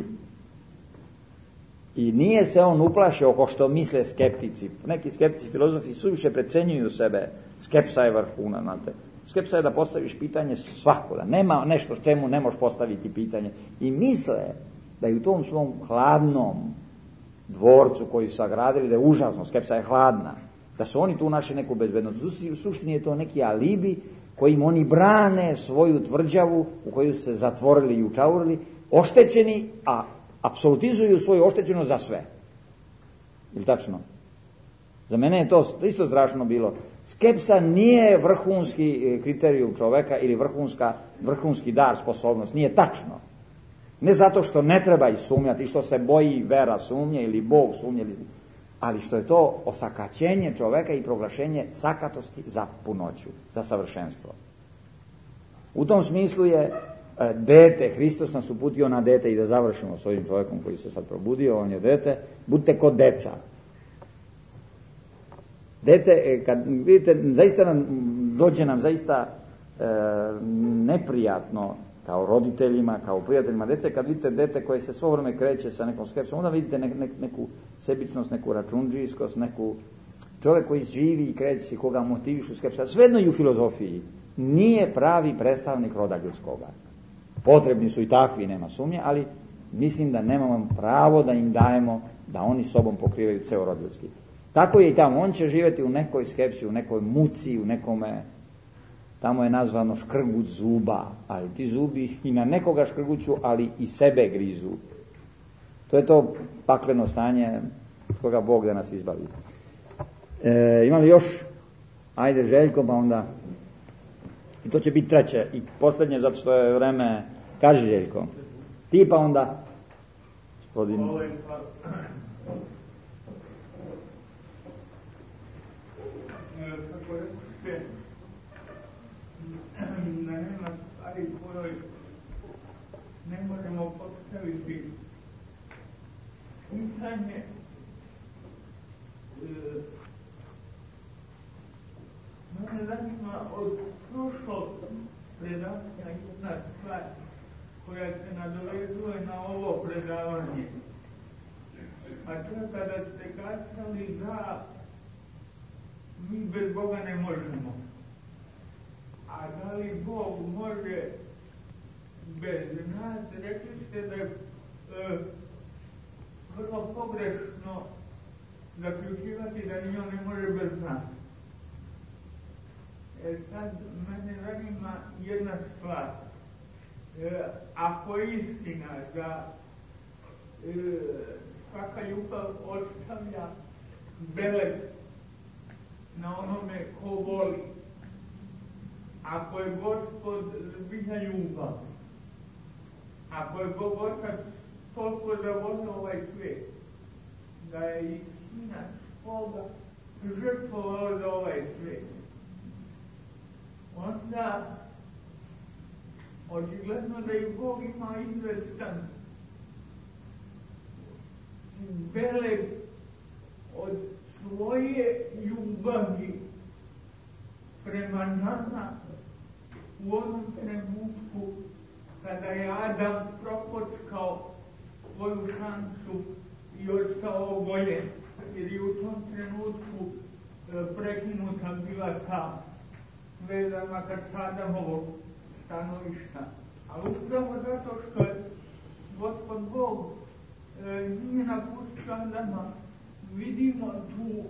I nije se on uplašio oko što misle skeptici. Neki skeptici, filozofi suviše precenjuju sebe. Skepsa je vrhuna, znate. Skepsa je da postaviš pitanje svakoga. Nema nešto s čemu ne možeš postaviti pitanje. I misle da je u tom svom hladnom dvorcu koji su sagradili, da je užasno, skepsa je hladna, da su oni tu našli neku bezbednost. U suštini je to neki alibi kojim oni brane svoju tvrđavu u koju se zatvorili i učaurili, oštećeni, a apsolutizuju svoju oštećenost za sve. Ili tačno? Za mene je to isto strašno bilo. Skepsa nije vrhunski kriterijum čoveka ili vrhunski dar, sposobnost. Nije tačno. Ne zato što ne treba i sumnjati, što se boji vera sumnje ili Bog sumnje, ali što je to osakaćenje čoveka i proglašenje sakatosti za punoću, za savršenstvo. U tom smislu je dete, Hristos nas uputio na dete, i da završimo s ovim čovjekom koji se sad probudio, on je dete, budite kod deca. Dete, kad vidite, zaista dođe nam zaista neprijatno kao roditeljima, kao prijateljima dece, kad vidite dete koje se svo vrijeme kreće sa nekom skepsom, onda vidite neku sebičnost, neku račundžijskost, neku čovjek koji živi i kreće se, koga motivišu skepsa. Svejedno i u filozofiji nije pravi predstavnik roda ljudskoga. Potrebni su i takvi, nema sumnje, ali mislim da nemamo pravo da im dajemo da oni sobom pokrivaju ceo rod ljudski. Tako je i tamo. On će živjeti u nekoj skepsi, u nekoj muci, u nekome, tamo je nazvano škrgut zuba, ali ti zubi i na nekoga škrguću, ali i sebe grizu. To je to pakleno stanje koga Bog da nas izbavi. Ima li još? Ajde, Željko, pa onda... I to će biti treće i posljednje, zato što je vreme... Kaži, Željko. Ti pa onda... Gospodin... Kako rekli, na nema stvari kojoj ne možemo postaviti pitanje. Mene zanima od prošlog predavanja jedna stvar koja se nadovezuje na ovo predavanje. A to je kada ste kazali da mi bez Boga ne možemo. A da li Bog može bez nas? Rekli ste da je vrlo pogrešno zaključivati da ni on ne može bez nas. Sad mene zanima jedna stvar. Ako je istina da svaka ljubav ostavlja beleg na onome ko voli, ako je Gospod zbilja ljubav, ako je Bog Otac toliko zavolio ovaj svijet, da je i Sina svoga žrtvovao za ovaj svijet, onda očigledno da i Bog ima izvestan beleg od svoje ljubavi prema nama u onom trenutku kada je Adam prokockao svoju šansu i ostao oboljen, jer je u tom trenutku prekinuta bila ta veza, makar s Adamovog stanovišta. Ali upravo zato što je Gospod Bog nije napustio Adama, vidimo tu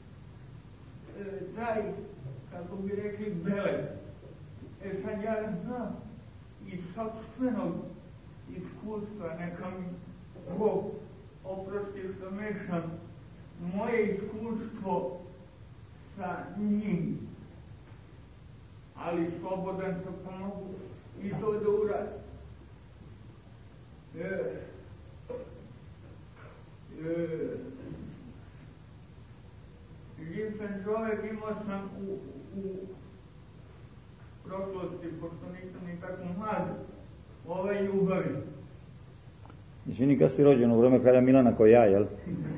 taj, kako bi rekli, beleg. Sad ja znam iz sopstvenog iskustva, neka mi Bog oprosti što mešam moje iskustvo sa njim, ali slobodan se pomogu i to da uradim. Živ sam čovjek, imao sam u prošlosti, pošto nisam ni tako mlad, ove ljubavi. Izvini, kad si rođen u vreme kralja Milana ko ja, jel?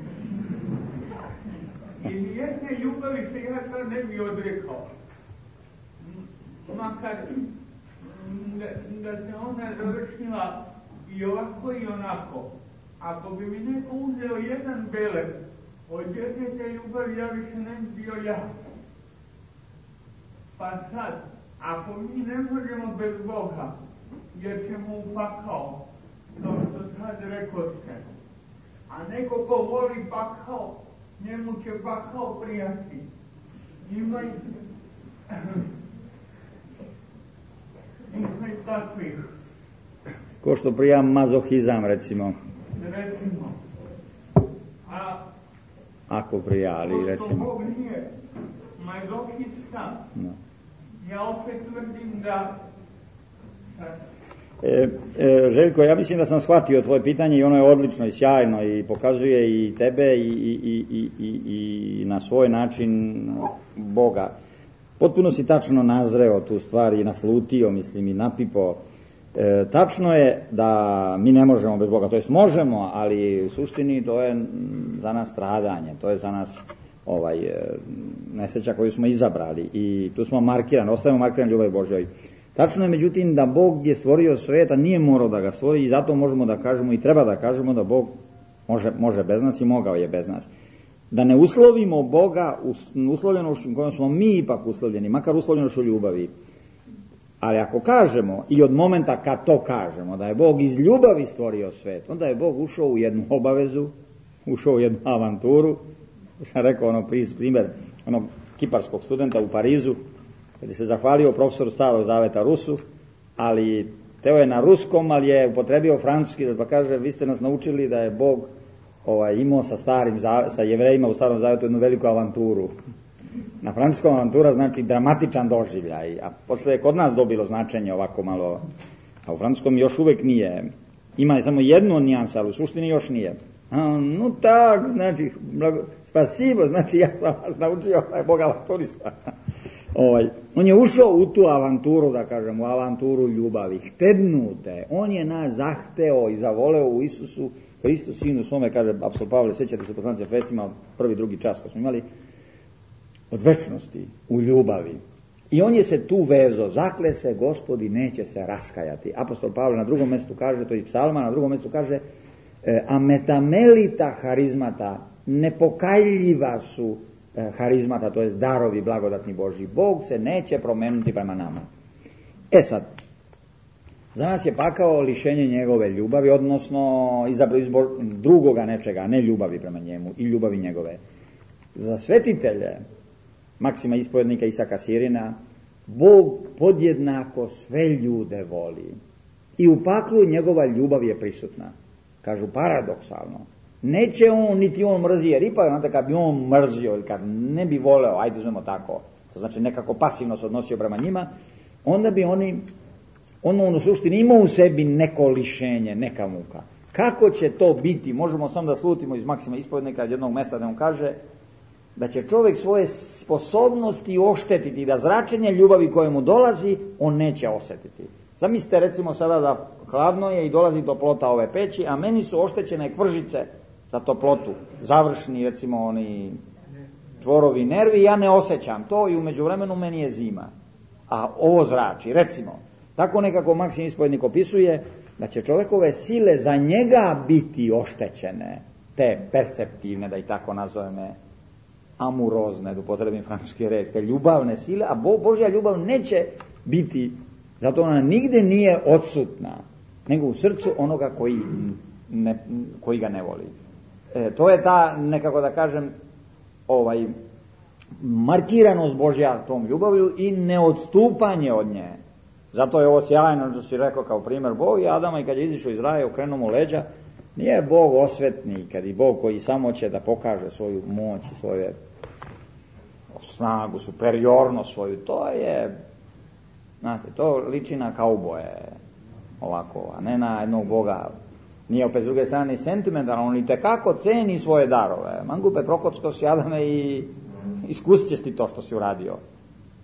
I nijedne ljubavi se ja sad ne bi odrekao. Makar da se ona završila i ovako i onako. Ako bi mi neko uzeo jedan belet od jedne te ljubavi, ja više ne bi bio ja. Pa sad, ako mi ne možemo bez Boga, jer ćemo u pakao, kao što sad rekoste, a neko ko voli pakao, njemu će pakao prijati. Ima i takvih. Ko što prija mazohizam, recimo. Recimo. Ako prija, ali recimo. Pošto Bog nije mazohista, no. Ja opet tvrdim da... Željko, ja mislim da sam shvatio tvoje pitanje i ono je odlično i sjajno i pokazuje i tebe i na svoj način Boga. Potpuno si tačno nazreo tu stvar i naslutio, mislim, i napipo. Tačno je da mi ne možemo bez Boga, to jest možemo, ali u suštini to je za nas stradanje, to je za nas nesreća koju smo izabrali i tu smo markirani, ostajemo markirani ljubavi Božjoj. Tačno je, međutim, da Bog je stvorio svet, a nije morao da ga stvori i zato možemo da kažemo i treba da kažemo da Bog može bez nas i mogao je bez nas. Da ne uslovimo Boga uslovljenošću kojom smo mi ipak uslovljeni, makar uslovljenošću ljubavi. Ali ako kažemo, i od momenta kad to kažemo, da je Bog iz ljubavi stvorio svet, onda je Bog ušao u jednu obavezu, ušao u jednu avanturu. Sam rekao primjer onog kiparskog studenta u Parizu, kada se zahvalio profesoru Starog zaveta Rusu, ali teo je na ruskom, ali je upotrebio francuski, pa kaže, vi ste nas naučili da je Bog imao sa Jevrejima u Starom zavetu jednu veliku avanturu. Na francuskom avantura znači dramatičan doživljaj, a posle je kod nas dobilo značenje ovako malo, a u francuskom još uvek nije. Ima samo jednu nijansu, ali u suštini još nije. No tak, znači, spasibo, znači ja sam vas naučio, Bog avanturista. On je ušao u tu avanturu, da kažem, u avanturu ljubavi, htednute. On je nas zahteo i zavoleo u Isusu Hristu, Sinu svome, kaže apostol Pavle, sjećate se poslanice Efescima, prvi, drugi čas, kad smo imali, od večnosti, u ljubavi. I on je se tu vezao, zakle se Gospod i neće se raskajati. Apostol Pavle na drugom mjestu kaže, to je psalma, na drugom mjestu kaže, a metamelita harizmata, nepokajljiva su harizmata, to je darovi blagodatni Božji. Bog se neće promenuti prema nama. Sad, za nas je pakao lišenje njegove ljubavi, odnosno izbor drugoga nečega, ne ljubavi prema njemu i ljubavi njegove. Za svetitelje, Maksima ispovednika Isaka Sirina, Bog podjednako sve ljude voli. I u paklu njegova ljubav je prisutna. Kažu paradoksalno. Neće on, niti on mrzi, jer ipak, znate, kad bi on mrzio ili kad ne bi voleo, ajde uzmemo tako, to znači nekako pasivno se odnosio prema njima, onda bi on u suštini imao u sebi neko lišenje, neka muka. Kako će to biti? Možemo samo da slutimo iz Maksima ispovednika od jednog mesta da on kaže da će čovjek svoje sposobnosti oštetiti, da zračenje ljubavi koje mu dolazi, on neće osjetiti. Zamislite recimo sada da hladno je i dolazi toplota ove peći, a meni su oštećene kvržice za toplotu, završni recimo oni čvorovi nervi, ja ne osjećam to i u međuvremenu meni je zima. A ovo zrači, recimo, tako nekako Maksim ispovednik opisuje da će čovjekove sile za njega biti oštećene, te perceptivne, da i tako nazoveme, amurozne, da upotrebim francuski reč, te ljubavne sile, a Božja ljubav neće biti, zato ona nigde nije odsutna, nego u srcu onoga koji ga ne voli. To je ta, nekako da kažem, markiranost Božja tom ljubavlju i neodstupanje od nje. Zato je ovo sjajno, što si rekao kao primjer, Bog i Adama i kad je izišao iz raja, okrenuo mu leđa, nije Bog osvetnik, kad i Bog koji samo će da pokaže svoju moć i svoju snagu, superiornost svoju, to je, znate, to liči na kauboje, ovako, a ne na jednog Boga. Nije opet s druge strane sentimentalan, on i tekako ceni svoje darove. Mangupe, prokocko si Adame i iskusit ćeš ti to što si uradio.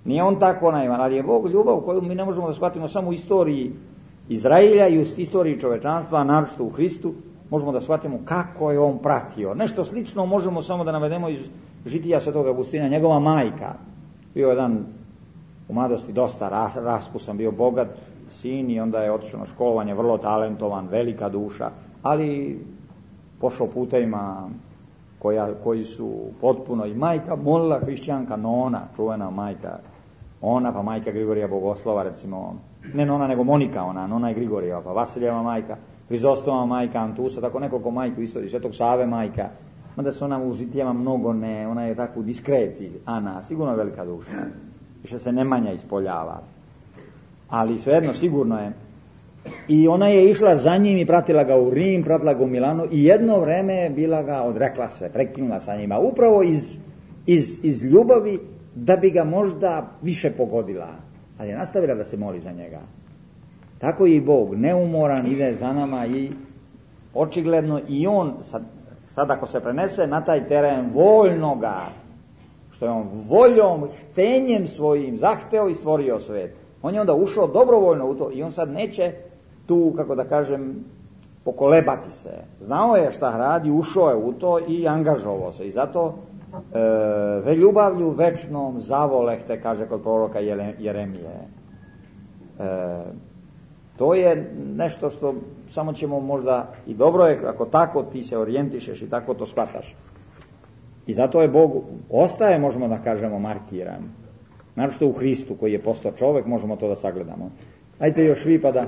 Nije on tako naivan, ali je Bog ljubav koju mi ne možemo da shvatimo samo u istoriji Izrailja i u istoriji čovečanstva, a naročito u Hristu, možemo da shvatimo kako je on pratio. Nešto slično možemo samo da navedemo iz žitija Svetog Avgustina. Njegova majka, bio jedan u mladosti dosta raspusan, bio bogat sin i onda je otišao na školovanje, vrlo talentovan, velika duša, ali pošao putevima koji su potpuno, i majka molila hrišćanka Nona, čuvena majka, ona pa majka Grigorija Bogoslova, recimo, ne Nona nego Monika, Nona je Grigorijeva, pa Vasiljeva majka, Hrizostova majka, Antusa, tako nekoliko majka u istoriji, Svetog Save majka, mada se ona u žitijama mnogo ne, ona je tako u diskreciji, Ana, sigurno je velika duša, više se ne manja ispoljava, ali svejedno sigurno je. I ona je išla za njim i pratila ga u Rim, pratila ga u Milano i jedno vreme je bila ga, odrekla se, prekinula sa njima, upravo iz ljubavi da bi ga možda više pogodila, ali je nastavila da se moli za njega. Tako je i Bog, neumoran, ide za nama i očigledno i on, sad ako se prenese na taj teren voljnoga, što je on voljom, htenjem svojim zahteo i stvorio svet. On je onda ušao dobrovoljno u to i on sad neće tu, kako da kažem, pokolebati se. Znao je šta radi, ušao je u to i angažovao se. I zato ljubavlju večnom zavolehte, kaže kod proroka Jeremije. To je nešto što samo ćemo možda, i dobro je ako tako ti se orijentišeš i tako to shvataš. I zato je Bog, ostaje, možemo da kažemo, markiran. Naročito u Hristu koji je postao čovek, možemo to da sagledamo. Ajte još vi pa da...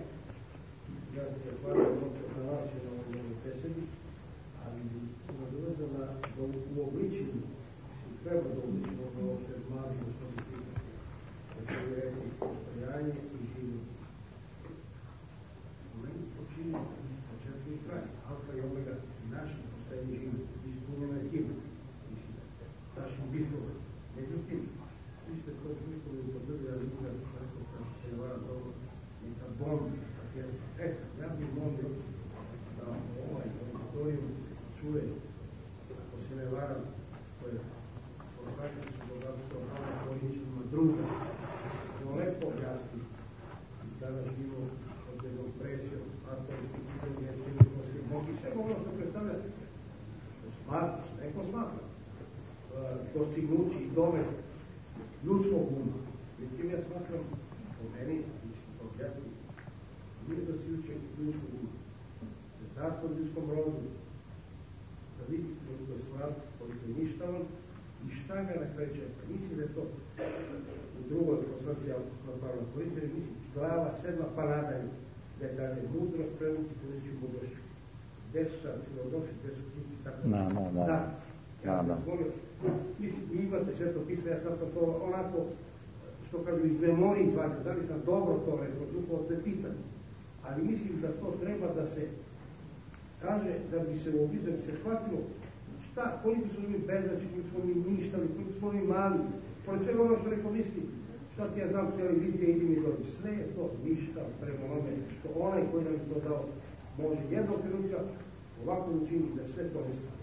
dostignući domet ljudskog uma. Međutim, ja smatram, po meni, objasniti, nije dostignući ljudskog uma. Zato u ljudskom rodu, da vidi koliko je slab, koliko je ništavan i šta ga na kraju čeka. Mislim da je to u drugoj poslanci Pavla Korinćana, mislim, glava 7 pa nadalje, da je dalje mudrost prevući poveću mudrošću. Gde su sad filozofi, gde su knjici, tako da. Ja sam volio, mislim, imate sve to pismo, ja sam to onako, što kažu, iz memorije izvadio, da li sam dobro to rekao, župo, to je pitanje. Ali mislim da to treba da se kaže, da bi se u obizu, da bi se shvatilo šta, koliko smo mi beznači, koliko smo mi ništali, koliko smo mi mali, pored svega ono što neko misli, šta ti ja znam, televizija, idi mi dođe, sve je to ništa prema onome, što onaj koji nam to dao, može jednog trenutka ovako učiniti da sve to nestane.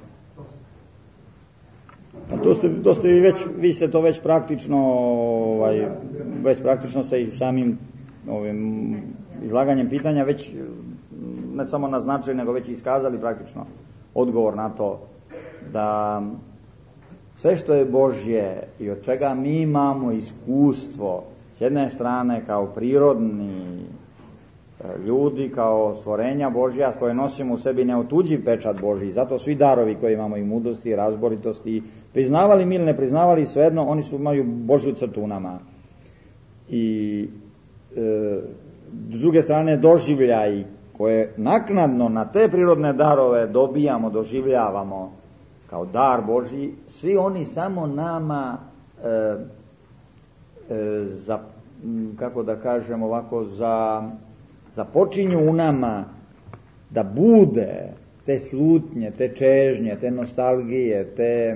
A to ste vi ste to već praktično ste i samim ovim izlaganjem pitanja već ne samo naznačili, nego već iskazali praktično odgovor na to da sve što je Božje i od čega mi imamo iskustvo, s jedne strane kao prirodni ljudi, kao stvorenja Božja koje nosimo u sebi neotuđiv pečat Božji, zato svi darovi koje imamo i mudrosti i razboritosti, priznavali mi ili ne priznavali, svejedno oni su imaju Božju crtu u nama. I s druge strane doživljaj koje naknadno na te prirodne darove dobijamo, doživljavamo kao dar Božji, svi oni samo nama kako da kažem ovako, započinju u nama da bude te slutnje, te čežnje, te nostalgije, te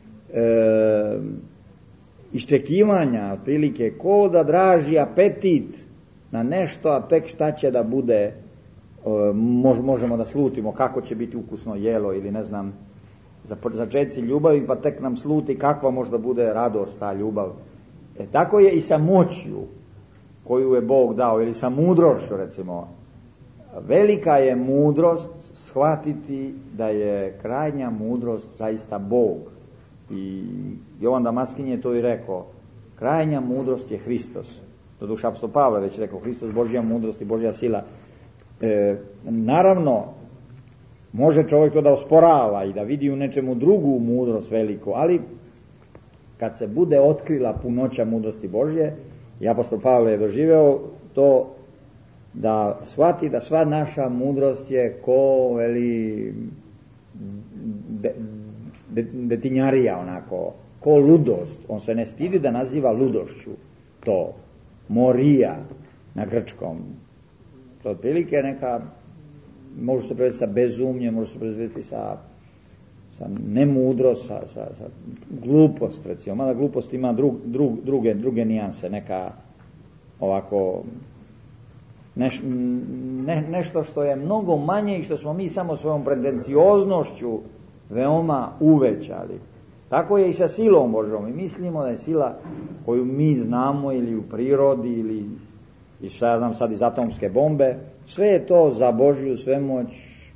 iščekivanja, otprilike ko da draži apetit na nešto, a tek šta će da bude, možemo da slutimo kako će biti ukusno jelo ili ne znam, začeci ljubavi, pa tek nam sluti kakva možda bude radost ta ljubav. Tako je i sa moćju koju je Bog dao, ili sa mudrošću, recimo. Velika je mudrost shvatiti da je krajnja mudrost zaista Bog. I Jovan Damaskin je to i rekao. Krajnja mudrost je Hristos. Doduše apostol Pavle već rekao, Hristos Božja mudrost i Božja sila. Naravno, može čovjek to da osporava i da vidi u nečemu drugu mudrost veliku, ali kad se bude otkrila punoća mudrosti Božje, i apostol Pavle je doživeo to da shvati da sva naša mudrost je ko detinjarija, onako, ko ludost. On se ne stidi da naziva ludošću to, morija na grčkom. To otprilike neka, može se prevesti sa bezumljem, može se prevesti sa nemudrost, sa glupost, recimo. Mada glupost ima druge nijanse, neka ovako nešto što je mnogo manje i što smo mi samo svojom pretencioznošću veoma uvećali. Tako je i sa silom Božom. Mi mislimo da je sila koju mi znamo ili u prirodi ili i šta ja znam sad iz atomske bombe, sve je to za Božju svemoć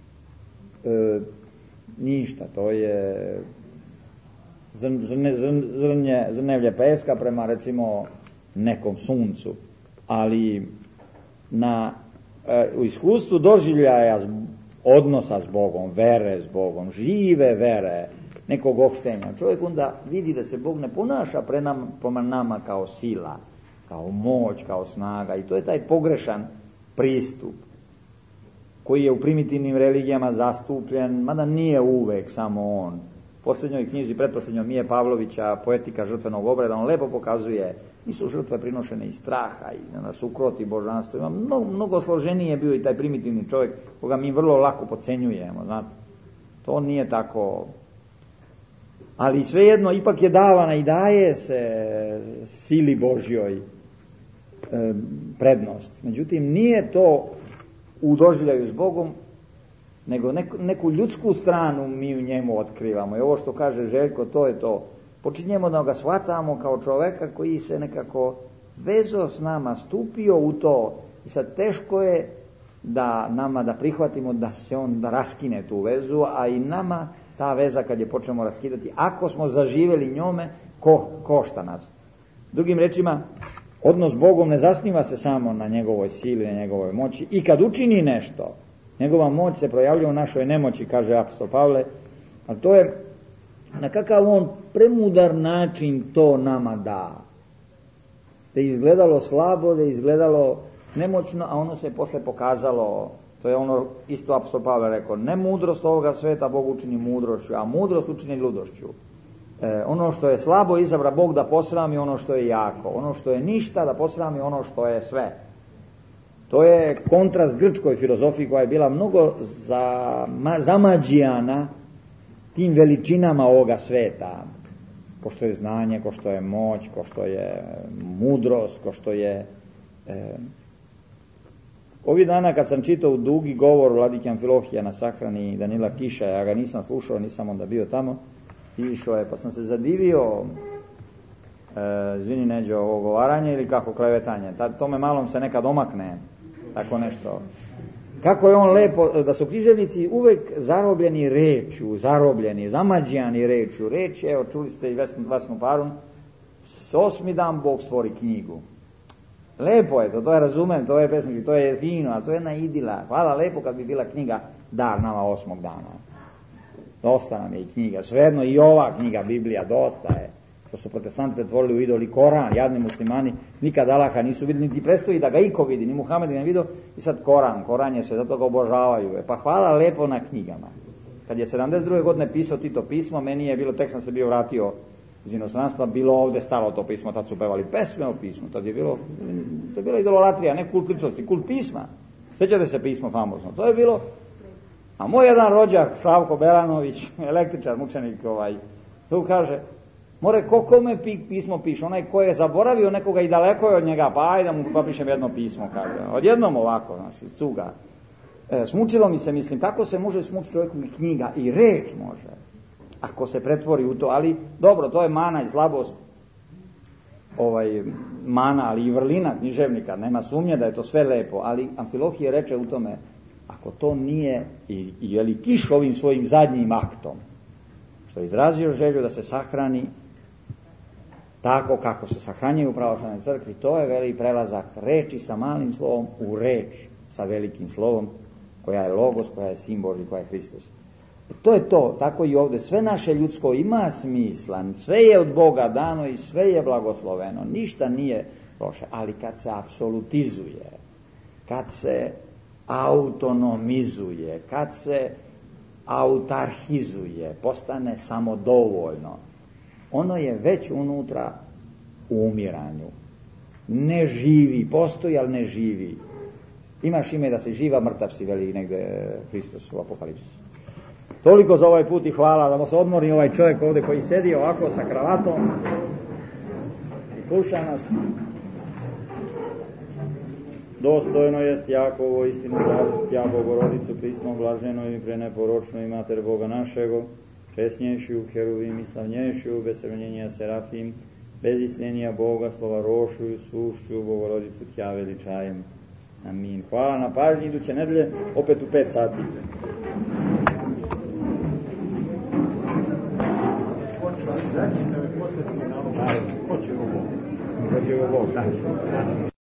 ništa. To je zrnevlje peska prema recimo nekom suncu. Ali u iskustvu doživljaja odnosa s Bogom, vere s Bogom, žive vere, nekog opštenja, čovjek onda vidi da se Bog ne ponaša prema nama kao sila, kao moć, kao snaga, i to je taj pogrešan pristup koji je u primitivnim religijama zastupljen, mada nije uvek samo on. U posljednjoj knjizi, pretposljednjoj Mije Pavlovića, Poetika žrtvenog obreda, on lepo pokazuje, nisu žrtve prinošene iz straha i na sukroti božanstvo. Ima mnogo složenije bio i taj primitivni čovjek koga mi vrlo lako podcenjujemo, znate. To nije tako. Ali svejedno ipak je davana i daje se sili Božjoj prednost. Međutim, nije to u doživljaju s Bogom, nego neku ljudsku stranu mi u njemu otkrivamo. I ovo što kaže Željko, to je to. Počinjemo da ga shvatamo kao čoveka koji se nekako vezo s nama, stupio u to. I sad teško je da prihvatimo da se on da raskine tu vezu, a i nama ta veza kad je počnemo raskidati, ako smo zaživjeli njome, košta nas. Drugim rečima, odnos s Bogom ne zasniva se samo na njegovoj sili, na njegovoj moći. I kad učini nešto, njegova moć se projavlja u našoj nemoći, kaže apostol Pavle, a to je na kakav on premudar način to nama da. Da je izgledalo slabo, da je izgledalo nemoćno, a ono se posle pokazalo. To je ono isto apostol Pavle rekao, ne mudrost ovoga sveta Bog učini mudrošću, a mudrost učini ludošću. Ono što je slabo izabra Bog da posrami ono što je jako. Ono što je ništa da posrami ono što je sve. To je kontrast grčkoj filozofiji koja je bila mnogo zamađijana tim veličinama ovoga sveta. Ko što je znanje, ko što je moć, ko što je mudrost, ko što je... Ovih dana kad sam čitao dugi govor Vladike Amfilohija na sahrani Danila Kiša, ja ga nisam slušao, nisam onda bio tamo, išao je, pa sam se zadivio, izvini Neđo, ovo govaranje ili kako klevetanje, tome malom se nekad omakne, tako nešto. Kako je on lepo, da su književnici uvek zarobljeni rečju, zamađijani rečju. Reč je, čuli ste i Vesnu Parun, s 8. dan Bog stvori knjigu. Lepo je to je razumem, to je pesnički, to je fino, ali to je jedna idila. Hvala, lepo kad bi bila knjiga dar nama 8. dana. Dosta nam je i knjiga, svejedno i ova knjiga, Biblija, dosta je. Što su protestanti pretvorili u idol i Koran, jadni muslimani, nikad Allaha nisu vidjeli, niti prestoji da ga iko vidi, ni Muhammed ne vidio, i sad Koran je sve, zato ga obožavaju. Pa hvala lepo na knjigama. Kad je 72. godine pisao Tito pismo, meni je bilo, tek sam se bio vratio iz inostranstva, bilo ovdje stalo to pismo, tad su pevali pesme o pismu, tad je bilo, to je bila idololatrija, ne kult ličnosti, kult pisma. Sjećate se pismo famozno, to je bilo. A moj jedan rođak, Slavko Beranović, električar, mučenik, tu kaže, more, kome pismo piše, onaj ko je zaboravio nekoga i daleko je od njega, pa ajde mu popišem jedno pismo, kaže, odjednom ovako, znači, cuga. Smučilo mi se, mislim, kako se može smučiti čovjeku i knjiga, i reč može, ako se pretvori u to, ali dobro, to je mana i slabost. mana, ali i vrlina književnika, nema sumnje da je to sve lepo, ali Amfilohije reče u tome, ako to nije, je li Kiš ovim svojim zadnjim aktom, što je izrazio želju da se sahrani tako kako se sahranjuju u pravoslavnoj crkvi, to je veli prelazak reči sa malim slovom u reč sa velikim slovom, koja je Logos, koja je Sin Božji, koja je Hristos. To je to, tako i ovdje. Sve naše ljudsko ima smisla, sve je od Boga dano i sve je blagosloveno, ništa nije loše, ali kad se apsolutizuje, kad se autonomizuje, kad se autarhizuje, postane samodovoljno, ono je već unutra u umiranju. Ne živi, postoji, ali ne živi. Imaš ime da si živa, mrtav si, veli negde Hristos u Apokalipsu. Toliko za ovaj put i hvala, da mu se odmori ovaj čovjek ovdje koji sedi ovako sa kravatom i sluša nas. Dostojno jest Jakovo istinu tražiti, ja Bogorodicu prisnom blaženo i preneporočno i mater Boga našego, česnjejšiju, heruvim i slavnjejšiju, bez sravnjenja serafim, bez isnjenja Boga, slova rošuju, sušću, Bogorodicu tja veličajem. Amin. Hvala na pažnji, iduće nedelje, opet u 5 sati. Hoće ovo Bog.